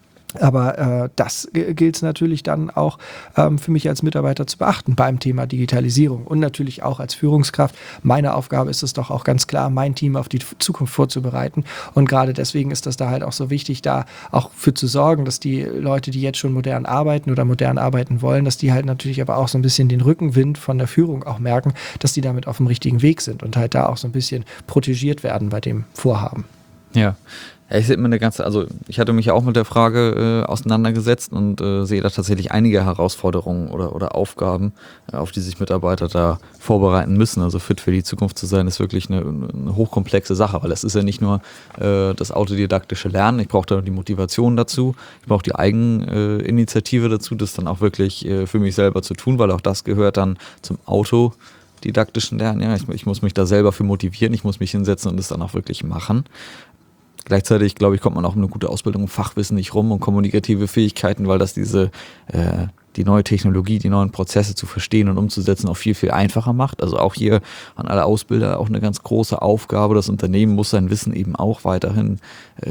Aber das gilt es natürlich dann auch für mich als Mitarbeiter zu beachten beim Thema Digitalisierung und natürlich auch als Führungskraft. Meine Aufgabe ist es doch auch ganz klar, mein Team auf die Zukunft vorzubereiten. Und gerade deswegen ist das da halt auch so wichtig, da auch für zu sorgen, dass die Leute, die jetzt schon modern arbeiten oder modern arbeiten wollen, dass die halt natürlich aber auch so ein bisschen den Rückenwind von der Führung auch merken, dass die damit auf dem richtigen Weg sind und halt da auch so ein bisschen protegiert werden bei dem Vorhaben. Ja. Ja, ich sehe immer ich hatte mich ja auch mit der Frage auseinandergesetzt und sehe da tatsächlich einige Herausforderungen oder Aufgaben, auf die sich Mitarbeiter da vorbereiten müssen. Also fit für die Zukunft zu sein, ist wirklich eine hochkomplexe Sache, weil es ist ja nicht nur das autodidaktische Lernen, ich brauche da die Motivation dazu, ich brauche die Eigeninitiative dazu, das dann auch wirklich für mich selber zu tun, weil auch das gehört dann zum autodidaktischen Lernen. Ja, ich muss mich da selber für motivieren, ich muss mich hinsetzen und es dann auch wirklich machen. Gleichzeitig, glaube ich, kommt man auch um eine gute Ausbildung im Fachwissen nicht rum und kommunikative Fähigkeiten, weil das die neue Technologie, die neuen Prozesse zu verstehen und umzusetzen auch viel, viel einfacher macht. Also auch hier an alle Ausbilder auch eine ganz große Aufgabe. Das Unternehmen muss sein Wissen eben auch weiterhin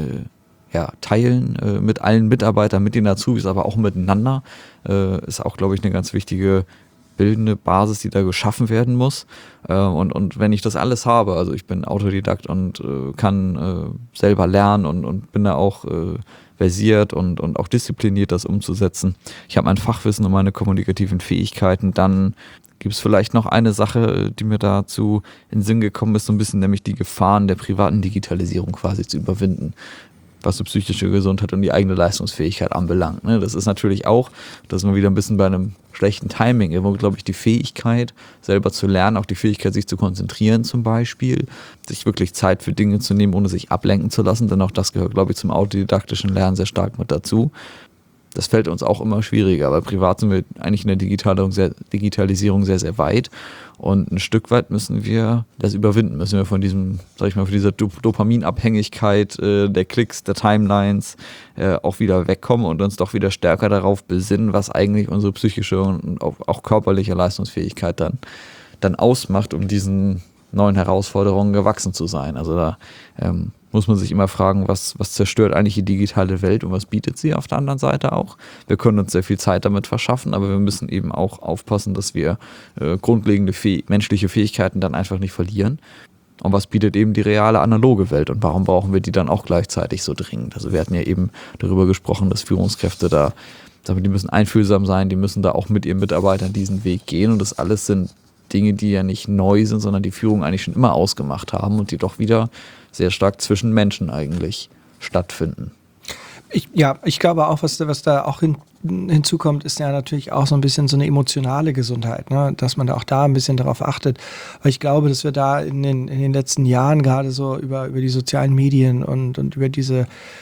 teilen mit allen Mitarbeitern, mit den Azubis, aber auch miteinander. Ist auch, glaube ich, eine ganz wichtige bildende Basis, die da geschaffen werden muss. Und wenn ich das alles habe, also ich bin Autodidakt und kann selber lernen und bin da auch versiert und auch diszipliniert, das umzusetzen. Ich habe mein Fachwissen und meine kommunikativen Fähigkeiten. Dann gibt es vielleicht noch eine Sache, die mir dazu in den Sinn gekommen ist, so ein bisschen, nämlich die Gefahren der privaten Digitalisierung quasi zu überwinden, was die psychische Gesundheit und die eigene Leistungsfähigkeit anbelangt. Ne? Das ist natürlich auch, das ist mal wieder ein bisschen bei einem schlechten Timing, irgendwo, glaube ich, die Fähigkeit, selber zu lernen, auch die Fähigkeit, sich zu konzentrieren zum Beispiel, sich wirklich Zeit für Dinge zu nehmen, ohne sich ablenken zu lassen, denn auch das gehört, glaube ich, zum autodidaktischen Lernen sehr stark mit dazu. Das fällt uns auch immer schwieriger, weil privat sind wir eigentlich in der Digitalisierung sehr, sehr weit. Und ein Stück weit müssen wir das überwinden, müssen wir von diesem, von dieser Dopaminabhängigkeit der Klicks, der Timelines auch wieder wegkommen und uns doch wieder stärker darauf besinnen, was eigentlich unsere psychische und auch körperliche Leistungsfähigkeit dann ausmacht, um diesen neuen Herausforderungen gewachsen zu sein. Also da muss man sich immer fragen, was zerstört eigentlich die digitale Welt und was bietet sie auf der anderen Seite auch. Wir können uns sehr viel Zeit damit verschaffen, aber wir müssen eben auch aufpassen, dass wir grundlegende menschliche Fähigkeiten dann einfach nicht verlieren. Und was bietet eben die reale analoge Welt und warum brauchen wir die dann auch gleichzeitig so dringend? Also wir hatten ja eben darüber gesprochen, dass Führungskräfte die müssen einfühlsam sein, die müssen da auch mit ihren Mitarbeitern diesen Weg gehen und das alles sind Dinge, die ja nicht neu sind, sondern die Führung eigentlich schon immer ausgemacht haben und die doch wieder sehr stark zwischen Menschen eigentlich stattfinden. Ich glaube auch, was da auch hinzukommt, ist ja natürlich auch so ein bisschen so eine emotionale Gesundheit, ne? Dass man da auch da ein bisschen darauf achtet. Weil ich glaube, dass wir da in den letzten Jahren gerade so über die sozialen Medien und über diese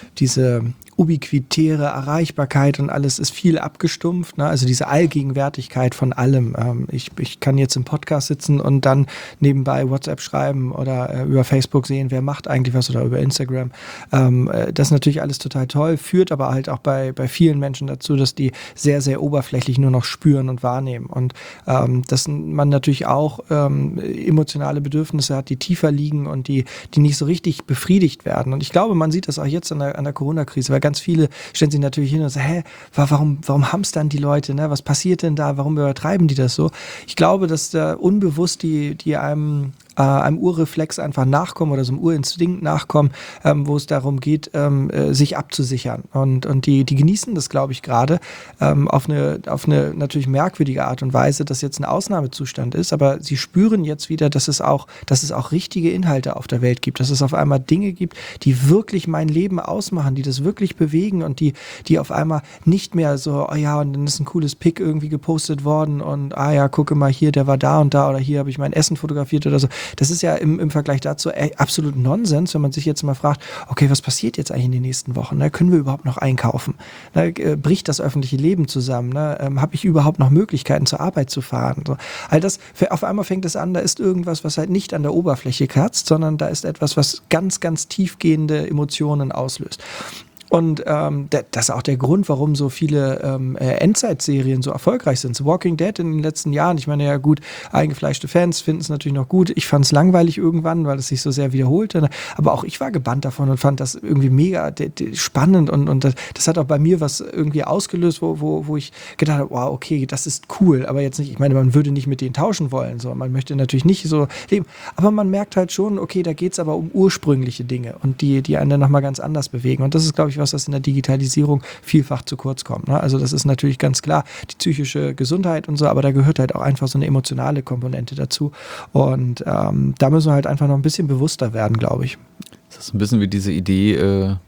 ubiquitäre Erreichbarkeit und alles ist viel abgestumpft, ne? Also diese Allgegenwärtigkeit von allem. Ich kann jetzt im Podcast sitzen und dann nebenbei WhatsApp schreiben oder über Facebook sehen, wer macht eigentlich was oder über Instagram. Das ist natürlich alles total toll, führt aber halt auch bei vielen Menschen dazu, dass die sehr, sehr oberflächlich nur noch spüren und wahrnehmen. Und dass man natürlich auch emotionale Bedürfnisse hat, die tiefer liegen und die nicht so richtig befriedigt werden. Und ich glaube, man sieht das auch jetzt an der Corona-Krise, weil ganz viele stellen sich natürlich hin und sagen, warum hamstern die Leute, ne? Was passiert denn da? Warum übertreiben die das so? Ich glaube, dass da unbewusst die einem Urreflex einfach nachkommen oder so einem Urinstinkt nachkommen, wo es darum geht, sich abzusichern. Und die genießen das, glaube ich, gerade auf eine natürlich merkwürdige Art und Weise, dass jetzt ein Ausnahmezustand ist, aber sie spüren jetzt wieder, dass es auch richtige Inhalte auf der Welt gibt, dass es auf einmal Dinge gibt, die wirklich mein Leben ausmachen, die das wirklich bewegen und die auf einmal nicht mehr so, oh ja, und dann ist ein cooles Pic irgendwie gepostet worden und ja, gucke mal hier, der war da und da oder hier habe ich mein Essen fotografiert oder so. Das ist ja im Vergleich dazu absolut Nonsens, wenn man sich jetzt mal fragt, okay, was passiert jetzt eigentlich in den nächsten Wochen? Ne? Können wir überhaupt noch einkaufen? Ne? Bricht das öffentliche Leben zusammen? Ne? Habe ich überhaupt noch Möglichkeiten, zur Arbeit zu fahren? So. All das, auf einmal fängt es an, da ist irgendwas, was halt nicht an der Oberfläche kratzt, sondern da ist etwas, was ganz, ganz tiefgehende Emotionen auslöst. Und das ist auch der Grund, warum so viele Endzeitserien so erfolgreich sind. So Walking Dead in den letzten Jahren, ich meine ja gut, eingefleischte Fans finden es natürlich noch gut. Ich fand es langweilig irgendwann, weil es sich so sehr wiederholte. Aber auch ich war gebannt davon und fand das irgendwie mega spannend. Und das hat auch bei mir was irgendwie ausgelöst, wo ich gedacht habe, wow, okay, das ist cool. Aber jetzt nicht, ich meine, man würde nicht mit denen tauschen wollen. So. Man möchte natürlich nicht so leben. Aber man merkt halt schon, okay, da geht es aber um ursprüngliche Dinge und die einen dann nochmal ganz anders bewegen. Und das ist, glaube ich, was das in der Digitalisierung vielfach zu kurz kommt. Ne? Also das ist natürlich ganz klar die psychische Gesundheit und so, aber da gehört halt auch einfach so eine emotionale Komponente dazu. Und da müssen wir halt einfach noch ein bisschen bewusster werden, glaube ich. Das ist ein bisschen wie diese Idee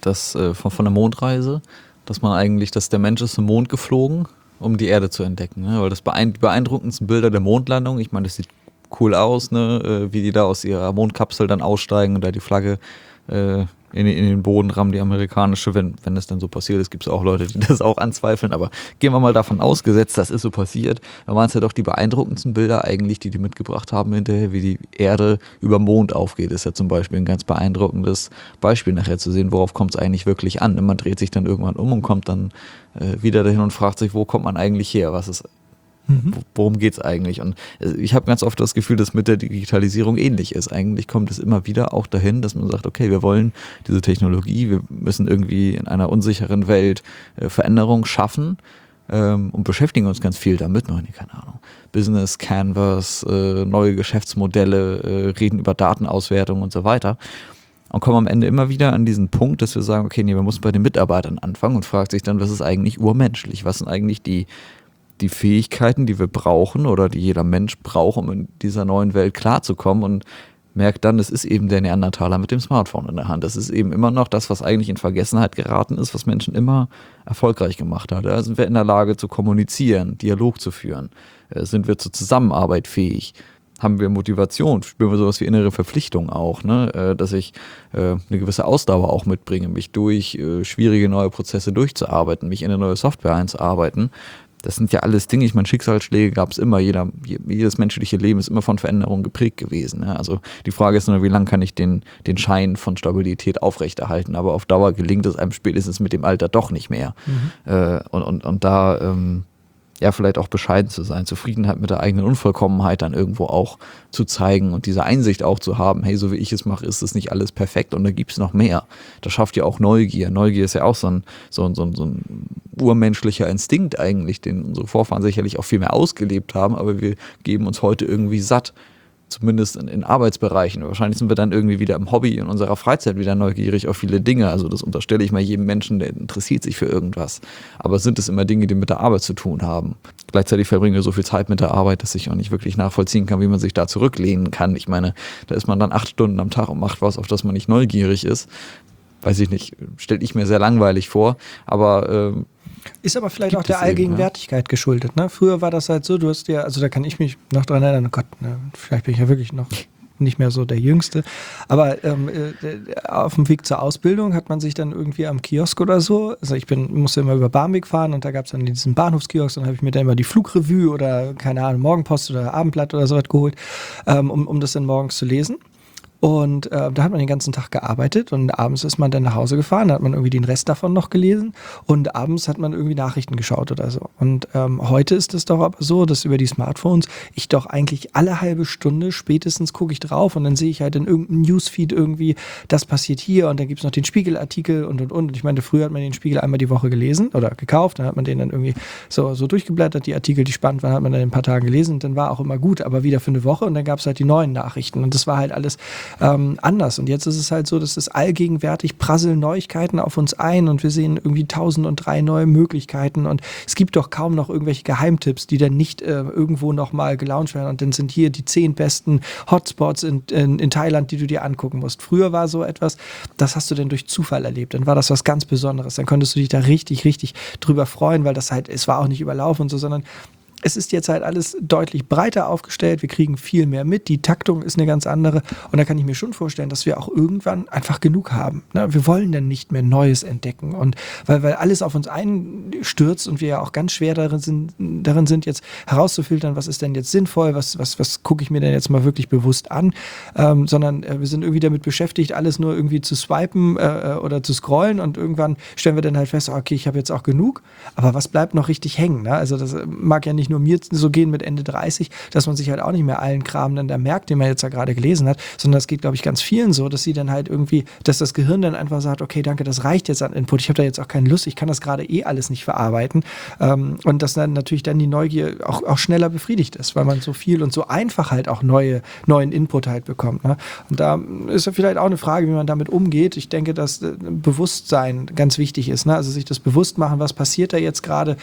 von der Mondreise, dass der Mensch ist zum Mond geflogen, um die Erde zu entdecken. Ne? Weil die beeindruckendsten Bilder der Mondlandung, ich meine, das sieht cool aus, ne? Wie die da aus ihrer Mondkapsel dann aussteigen und da die Flagge in den Boden rammen, die amerikanische, wenn das dann so passiert ist, gibt es auch Leute, die das auch anzweifeln, aber gehen wir mal davon ausgesetzt, das ist so passiert, dann waren es ja doch die beeindruckendsten Bilder eigentlich, die mitgebracht haben hinterher, wie die Erde über Mond aufgeht, ist ja zum Beispiel ein ganz beeindruckendes Beispiel nachher zu sehen, worauf kommt es eigentlich wirklich an. Man dreht sich dann irgendwann um und kommt dann wieder dahin und fragt sich, wo kommt man eigentlich her, worum geht es eigentlich? Und ich habe ganz oft das Gefühl, dass mit der Digitalisierung ähnlich ist. Eigentlich kommt es immer wieder auch dahin, dass man sagt, okay, wir wollen diese Technologie, wir müssen irgendwie in einer unsicheren Welt Veränderung schaffen und beschäftigen uns ganz viel damit. Keine Ahnung, Business, Canvas, neue Geschäftsmodelle, reden über Datenauswertung und so weiter. Und kommen am Ende immer wieder an diesen Punkt, dass wir sagen, okay, wir müssen bei den Mitarbeitern anfangen und fragt sich dann, was ist eigentlich urmenschlich? Was sind eigentlich die Fähigkeiten, die wir brauchen oder die jeder Mensch braucht, um in dieser neuen Welt klarzukommen, und merkt dann, es ist eben der Neandertaler mit dem Smartphone in der Hand. Das ist eben immer noch das, was eigentlich in Vergessenheit geraten ist, was Menschen immer erfolgreich gemacht hat. Da sind wir in der Lage zu kommunizieren, Dialog zu führen? Sind wir zur Zusammenarbeit fähig? Haben wir Motivation? Spüren wir sowas wie innere Verpflichtung auch, ne? Dass ich eine gewisse Ausdauer auch mitbringe, mich durch schwierige neue Prozesse durchzuarbeiten, mich in eine neue Software einzuarbeiten. Das sind ja alles Dinge, ich meine, Schicksalsschläge gab es immer, jedes menschliche Leben ist immer von Veränderungen geprägt gewesen. Ne? Also die Frage ist nur, wie lange kann ich den Schein von Stabilität aufrechterhalten, aber auf Dauer gelingt es einem spätestens mit dem Alter doch nicht mehr. Und da ja, vielleicht auch bescheiden zu sein, Zufriedenheit mit der eigenen Unvollkommenheit dann irgendwo auch zu zeigen und diese Einsicht auch zu haben, hey, so wie ich es mache, ist es nicht alles perfekt und da gibt es noch mehr. Das schafft ja auch Neugier. Neugier ist ja auch so ein urmenschlicher Instinkt eigentlich, den unsere Vorfahren sicherlich auch viel mehr ausgelebt haben, aber wir geben uns heute irgendwie satt zumindest in Arbeitsbereichen. Wahrscheinlich sind wir dann irgendwie wieder im Hobby, in unserer Freizeit wieder neugierig auf viele Dinge. Also das unterstelle ich mal jedem Menschen, der interessiert sich für irgendwas. Aber sind es immer Dinge, die mit der Arbeit zu tun haben? Gleichzeitig verbringen wir so viel Zeit mit der Arbeit, dass ich auch nicht wirklich nachvollziehen kann, wie man sich da zurücklehnen kann. Ich meine, da ist man dann 8 Stunden am Tag und macht was, auf das man nicht neugierig ist. Weiß ich nicht, stelle ich mir sehr langweilig vor, aber ist aber vielleicht auch der Allgegenwärtigkeit geschuldet. Ne? Früher war das halt so, du hast ja, also da kann ich mich noch dran erinnern, oh Gott, ne, vielleicht bin ich ja wirklich noch nicht mehr so der Jüngste, aber auf dem Weg zur Ausbildung hat man sich dann irgendwie am Kiosk oder so, also musste immer über Barmbek fahren und da gab es dann diesen Bahnhofskiosk, dann habe ich mir dann immer die Flugrevue oder keine Ahnung, Morgenpost oder Abendblatt oder sowas geholt, um das dann morgens zu lesen. Und da hat man den ganzen Tag gearbeitet und abends ist man dann nach Hause gefahren, da hat man irgendwie den Rest davon noch gelesen und abends hat man irgendwie Nachrichten geschaut oder so. Und heute ist es doch aber so, dass über die Smartphones ich doch eigentlich alle halbe Stunde spätestens gucke ich drauf und dann sehe ich halt in irgendeinem Newsfeed irgendwie, das passiert hier und dann gibt es noch den Spiegelartikel und. Und ich meine, früher hat man den Spiegel einmal die Woche gelesen oder gekauft, dann hat man den dann irgendwie so durchgeblättert, die Artikel, die spannend waren, hat man dann in ein paar Tagen gelesen und dann war auch immer gut, aber wieder für eine Woche und dann gab es halt die neuen Nachrichten und das war halt alles anders. Und jetzt ist es halt so, dass das allgegenwärtig prasseln Neuigkeiten auf uns ein und wir sehen irgendwie 1003 neue Möglichkeiten und es gibt doch kaum noch irgendwelche Geheimtipps, die dann nicht irgendwo nochmal gelauncht werden und dann sind hier die 10 besten Hotspots in Thailand, die du dir angucken musst. Früher war so etwas, das hast du dann durch Zufall erlebt, dann war das was ganz Besonderes, dann konntest du dich da richtig, richtig drüber freuen, weil das halt, es war auch nicht überlaufen und so, sondern es ist jetzt halt alles deutlich breiter aufgestellt, wir kriegen viel mehr mit, die Taktung ist eine ganz andere und da kann ich mir schon vorstellen, dass wir auch irgendwann einfach genug haben. Ne? Wir wollen dann nicht mehr Neues entdecken und weil alles auf uns einstürzt und wir ja auch ganz schwer darin sind jetzt herauszufiltern, was ist denn jetzt sinnvoll, was gucke ich mir denn jetzt mal wirklich bewusst an, sondern wir sind irgendwie damit beschäftigt, alles nur irgendwie zu swipen oder zu scrollen und irgendwann stellen wir dann halt fest, okay, ich habe jetzt auch genug, aber was bleibt noch richtig hängen? Ne? Also das mag ja nicht nur mir so gehen mit Ende 30, dass man sich halt auch nicht mehr allen Kram dann da merkt, den man jetzt ja gerade gelesen hat, sondern das geht, glaube ich, ganz vielen so, dass sie dann halt irgendwie, dass das Gehirn dann einfach sagt, okay, danke, das reicht jetzt an Input, ich habe da jetzt auch keine Lust, ich kann das gerade alles nicht verarbeiten und dass dann natürlich dann die Neugier auch schneller befriedigt ist, weil man so viel und so einfach halt auch neuen Input halt bekommt. Ne? Und da ist ja vielleicht auch eine Frage, wie man damit umgeht. Ich denke, dass Bewusstsein ganz wichtig ist, ne? Also sich das bewusst machen, was passiert da jetzt gerade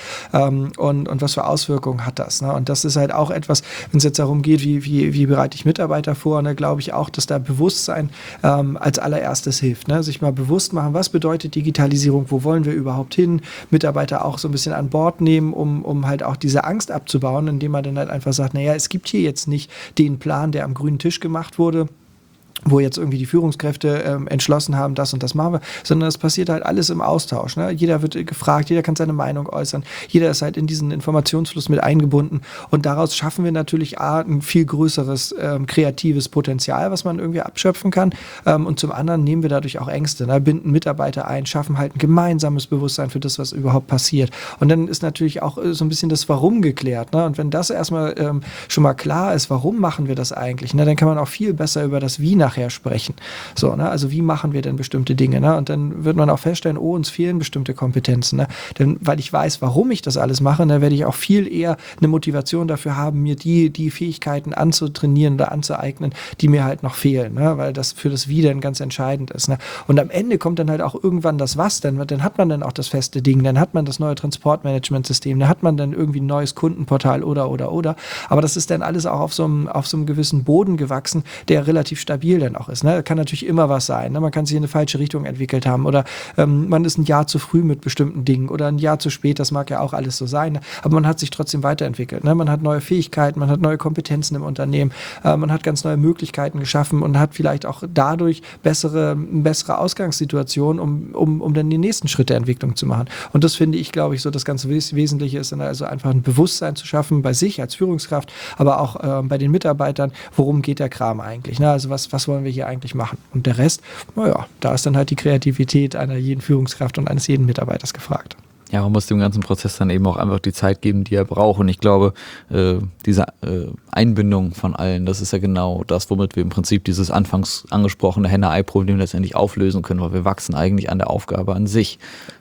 und was für Auswirkungen hat das. Ne? Und das ist halt auch etwas, wenn es jetzt darum geht, wie bereite ich Mitarbeiter vor, ne, glaube ich auch, dass da Bewusstsein als allererstes hilft. Ne? Sich mal bewusst machen, was bedeutet Digitalisierung, wo wollen wir überhaupt hin, Mitarbeiter auch so ein bisschen an Bord nehmen, um halt auch diese Angst abzubauen, indem man dann halt einfach sagt, naja, es gibt hier jetzt nicht den Plan, der am grünen Tisch gemacht wurde, wo jetzt irgendwie die Führungskräfte entschlossen haben, das und das machen wir, sondern es passiert halt alles im Austausch. Ne? Jeder wird gefragt, jeder kann seine Meinung äußern, jeder ist halt in diesen Informationsfluss mit eingebunden und daraus schaffen wir natürlich ein viel größeres kreatives Potenzial, was man irgendwie abschöpfen kann und zum anderen nehmen wir dadurch auch Ängste, ne? Binden Mitarbeiter ein, schaffen halt ein gemeinsames Bewusstsein für das, was überhaupt passiert und dann ist natürlich auch so ein bisschen das Warum geklärt. Ne? Und wenn das erstmal schon mal klar ist, warum machen wir das eigentlich, ne? Dann kann man auch viel besser über das Wie nachher sprechen. So, ne? Also wie machen wir denn bestimmte Dinge? Ne? Und dann wird man auch feststellen, uns fehlen bestimmte Kompetenzen. Ne? Denn weil ich weiß, warum ich das alles mache, dann werde ich auch viel eher eine Motivation dafür haben, mir die Fähigkeiten anzutrainieren oder anzueignen, die mir halt noch fehlen. Ne? Weil das für das Wie dann ganz entscheidend ist. Ne? Und am Ende kommt dann halt auch irgendwann das Was, dann hat man dann auch das feste Ding, dann hat man das neue Transportmanagementsystem, dann hat man dann irgendwie ein neues Kundenportal oder. Aber das ist dann alles auch auf so einem gewissen Boden gewachsen, der relativ stabil dann auch ist. Ne? Kann natürlich immer was sein. Ne? Man kann sich in eine falsche Richtung entwickelt haben oder man ist ein Jahr zu früh mit bestimmten Dingen oder ein Jahr zu spät, das mag ja auch alles so sein. Ne? Aber man hat sich trotzdem weiterentwickelt. Ne? Man hat neue Fähigkeiten, man hat neue Kompetenzen im Unternehmen, man hat ganz neue Möglichkeiten geschaffen und hat vielleicht auch dadurch bessere Ausgangssituationen, um dann die nächsten Schritte der Entwicklung zu machen. Und das finde ich, glaube ich, so das ganz Wesentliche ist, also einfach ein Bewusstsein zu schaffen bei sich als Führungskraft, aber auch bei den Mitarbeitern, worum geht der Kram eigentlich? Ne? Also was wollen wir hier eigentlich machen? Und der Rest, naja, da ist dann halt die Kreativität einer jeden Führungskraft und eines jeden Mitarbeiters gefragt. Ja, man muss dem ganzen Prozess dann eben auch einfach die Zeit geben, die er braucht. Und ich glaube, diese Einbindung von allen, das ist ja genau das, womit wir im Prinzip dieses anfangs angesprochene Henne-Ei-Problem letztendlich auflösen können, weil wir wachsen eigentlich an der Aufgabe an sich.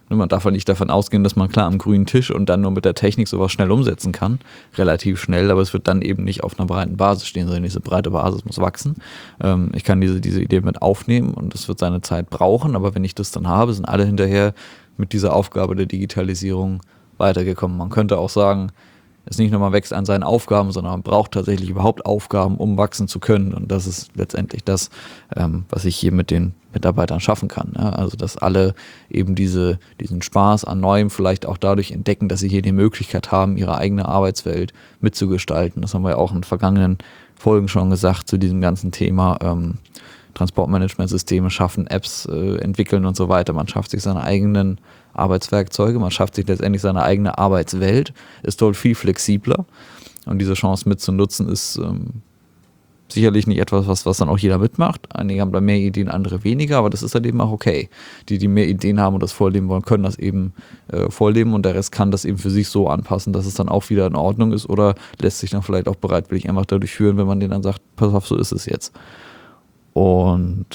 Man darf halt nicht davon ausgehen, dass man klar am grünen Tisch und dann nur mit der Technik sowas schnell umsetzen kann. Relativ schnell, aber es wird dann eben nicht auf einer breiten Basis stehen, sondern diese breite Basis muss wachsen. Ich kann diese Idee mit aufnehmen und es wird seine Zeit brauchen, aber wenn ich das dann habe, sind alle hinterher mit dieser Aufgabe der Digitalisierung weitergekommen. Man könnte auch sagen, es nicht nur man wächst an seinen Aufgaben, sondern man braucht tatsächlich überhaupt Aufgaben, um wachsen zu können. Und das ist letztendlich das, was ich hier mit den Mitarbeitern schaffen kann. Ja? Also dass alle eben diesen Spaß an Neuem vielleicht auch dadurch entdecken, dass sie hier die Möglichkeit haben, ihre eigene Arbeitswelt mitzugestalten. Das haben wir ja auch in vergangenen Folgen schon gesagt zu diesem ganzen Thema Transportmanagementsysteme schaffen, Apps entwickeln und so weiter. Man schafft sich seine eigenen Arbeitswerkzeuge, man schafft sich letztendlich seine eigene Arbeitswelt, ist dort viel flexibler und diese Chance mitzunutzen ist sicherlich nicht etwas, was dann auch jeder mitmacht. Einige haben da mehr Ideen, andere weniger, aber das ist halt eben auch okay. Die mehr Ideen haben und das vorleben wollen, können das eben vorleben und der Rest kann das eben für sich so anpassen, dass es dann auch wieder in Ordnung ist oder lässt sich dann vielleicht auch bereitwillig einfach dadurch führen, wenn man denen dann sagt, pass auf, so ist es jetzt. Und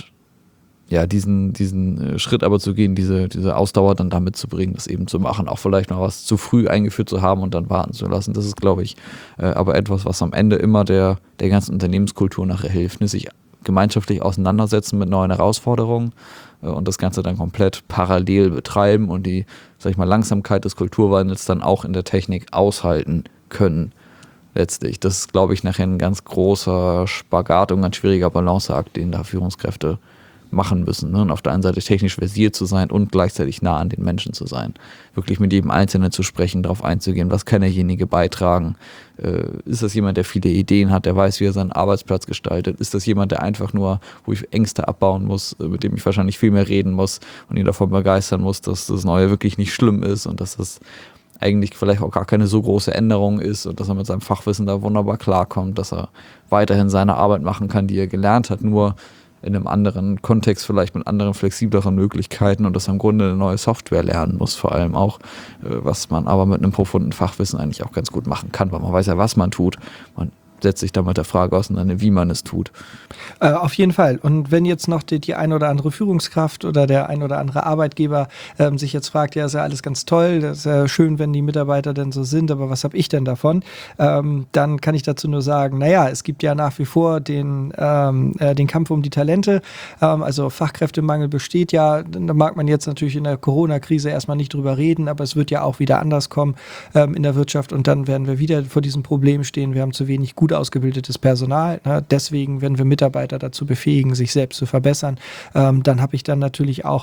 ja, diesen Schritt aber zu gehen, diese Ausdauer dann damit zu bringen, das eben zu machen, auch vielleicht noch was zu früh eingeführt zu haben und dann warten zu lassen, das ist, glaube ich, aber etwas, was am Ende immer der ganzen Unternehmenskultur nachher hilft, ne? Sich gemeinschaftlich auseinandersetzen mit neuen Herausforderungen und das Ganze dann komplett parallel betreiben und die, sag ich mal, Langsamkeit des Kulturwandels dann auch in der Technik aushalten können. Letztlich. Das ist, glaube ich, nachher ein ganz großer Spagat und ein ganz schwieriger Balanceakt, den da Führungskräfte machen müssen. Ne? Und auf der einen Seite technisch versiert zu sein und gleichzeitig nah an den Menschen zu sein. Wirklich mit jedem Einzelnen zu sprechen, darauf einzugehen, was kann derjenige beitragen. Ist das jemand, der viele Ideen hat, der weiß, wie er seinen Arbeitsplatz gestaltet? Ist das jemand, der einfach nur, wo ich Ängste abbauen muss, mit dem ich wahrscheinlich viel mehr reden muss und ihn davon begeistern muss, dass das Neue wirklich nicht schlimm ist und dass das eigentlich vielleicht auch gar keine so große Änderung ist und dass er mit seinem Fachwissen da wunderbar klarkommt, dass er weiterhin seine Arbeit machen kann, die er gelernt hat, nur in einem anderen Kontext, vielleicht mit anderen, flexibleren Möglichkeiten und dass er im Grunde eine neue Software lernen muss, vor allem auch, was man aber mit einem profunden Fachwissen eigentlich auch ganz gut machen kann, weil man weiß ja, was man tut. Man setzt sich dann mit der Frage auseinander, wie man es tut. Auf jeden Fall. Und wenn jetzt noch die ein oder andere Führungskraft oder der ein oder andere Arbeitgeber sich jetzt fragt, ja, ist ja alles ganz toll, das ist ja schön, wenn die Mitarbeiter denn so sind, aber was habe ich denn davon? Dann kann ich dazu nur sagen, naja, es gibt ja nach wie vor den Kampf um die Talente, also Fachkräftemangel besteht ja, da mag man jetzt natürlich in der Corona-Krise erstmal nicht drüber reden, aber es wird ja auch wieder anders kommen in der Wirtschaft und dann werden wir wieder vor diesem Problem stehen, wir haben zu wenig gut ausgebildetes Personal. Ne? Deswegen, wenn wir Mitarbeiter dazu befähigen, sich selbst zu verbessern, dann habe ich dann natürlich auch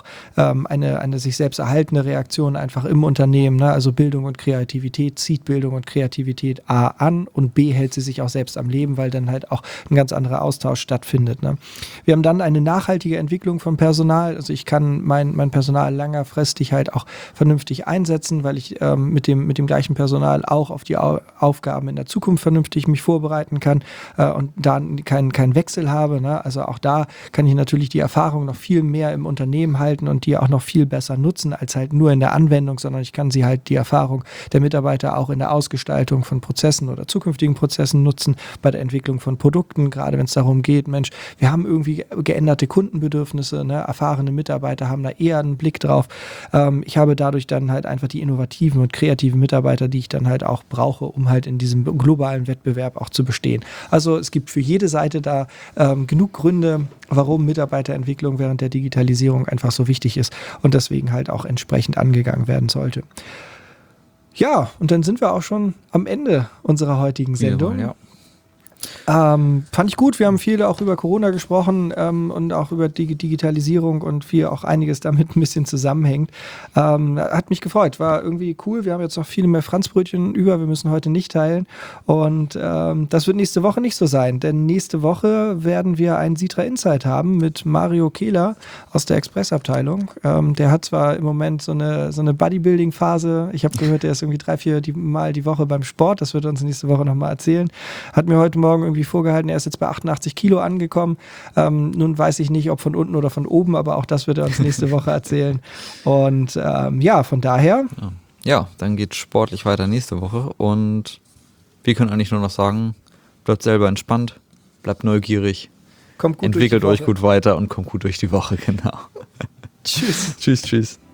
eine sich selbst erhaltene Reaktion einfach im Unternehmen. Ne? Also Bildung und Kreativität zieht Bildung und Kreativität A an und B hält sie sich auch selbst am Leben, weil dann halt auch ein ganz anderer Austausch stattfindet. Ne? Wir haben dann eine nachhaltige Entwicklung von Personal. Also ich kann mein Personal langfristig halt auch vernünftig einsetzen, weil ich mit dem gleichen Personal auch auf die Aufgaben in der Zukunft vernünftig mich vorbereiten kann und da keinen Wechsel habe. Ne? Also auch da kann ich natürlich die Erfahrung noch viel mehr im Unternehmen halten und die auch noch viel besser nutzen als halt nur in der Anwendung, sondern ich kann sie halt die Erfahrung der Mitarbeiter auch in der Ausgestaltung von Prozessen oder zukünftigen Prozessen nutzen, bei der Entwicklung von Produkten, gerade wenn es darum geht, Mensch, wir haben irgendwie geänderte Kundenbedürfnisse, ne? Erfahrene Mitarbeiter haben da eher einen Blick drauf. Ich habe dadurch dann halt einfach die innovativen und kreativen Mitarbeiter, die ich dann halt auch brauche, um halt in diesem globalen Wettbewerb auch zu bestehen. Also es gibt für jede Seite da genug Gründe, warum Mitarbeiterentwicklung während der Digitalisierung einfach so wichtig ist und deswegen halt auch entsprechend angegangen werden sollte. Ja, und dann sind wir auch schon am Ende unserer heutigen Sendung. Ja. Fand ich gut, wir haben viel auch über Corona gesprochen und auch über Digitalisierung und wie auch einiges damit ein bisschen zusammenhängt. Hat mich gefreut, war irgendwie cool. Wir haben jetzt noch viele mehr Franzbrötchen über, wir müssen heute nicht teilen und das wird nächste Woche nicht so sein, denn nächste Woche werden wir einen Sitra Insight haben mit Mario Kehler aus der Expressabteilung. Der hat zwar im Moment so eine Bodybuilding-Phase, ich habe gehört, der ist irgendwie 3-4 Mal die Woche beim Sport, das wird er uns nächste Woche nochmal erzählen. Hat mir heute Morgen irgendwie vorgehalten, er ist jetzt bei 88 Kilo angekommen. Nun weiß ich nicht, ob von unten oder von oben, aber auch das wird er uns nächste Woche erzählen. Und ja, von daher. Ja, dann geht sportlich weiter nächste Woche und wir können eigentlich nur noch sagen, bleibt selber entspannt, bleibt neugierig, kommt gut entwickelt euch gut weiter und kommt gut durch die Woche, genau. Tschüss. Tschüss.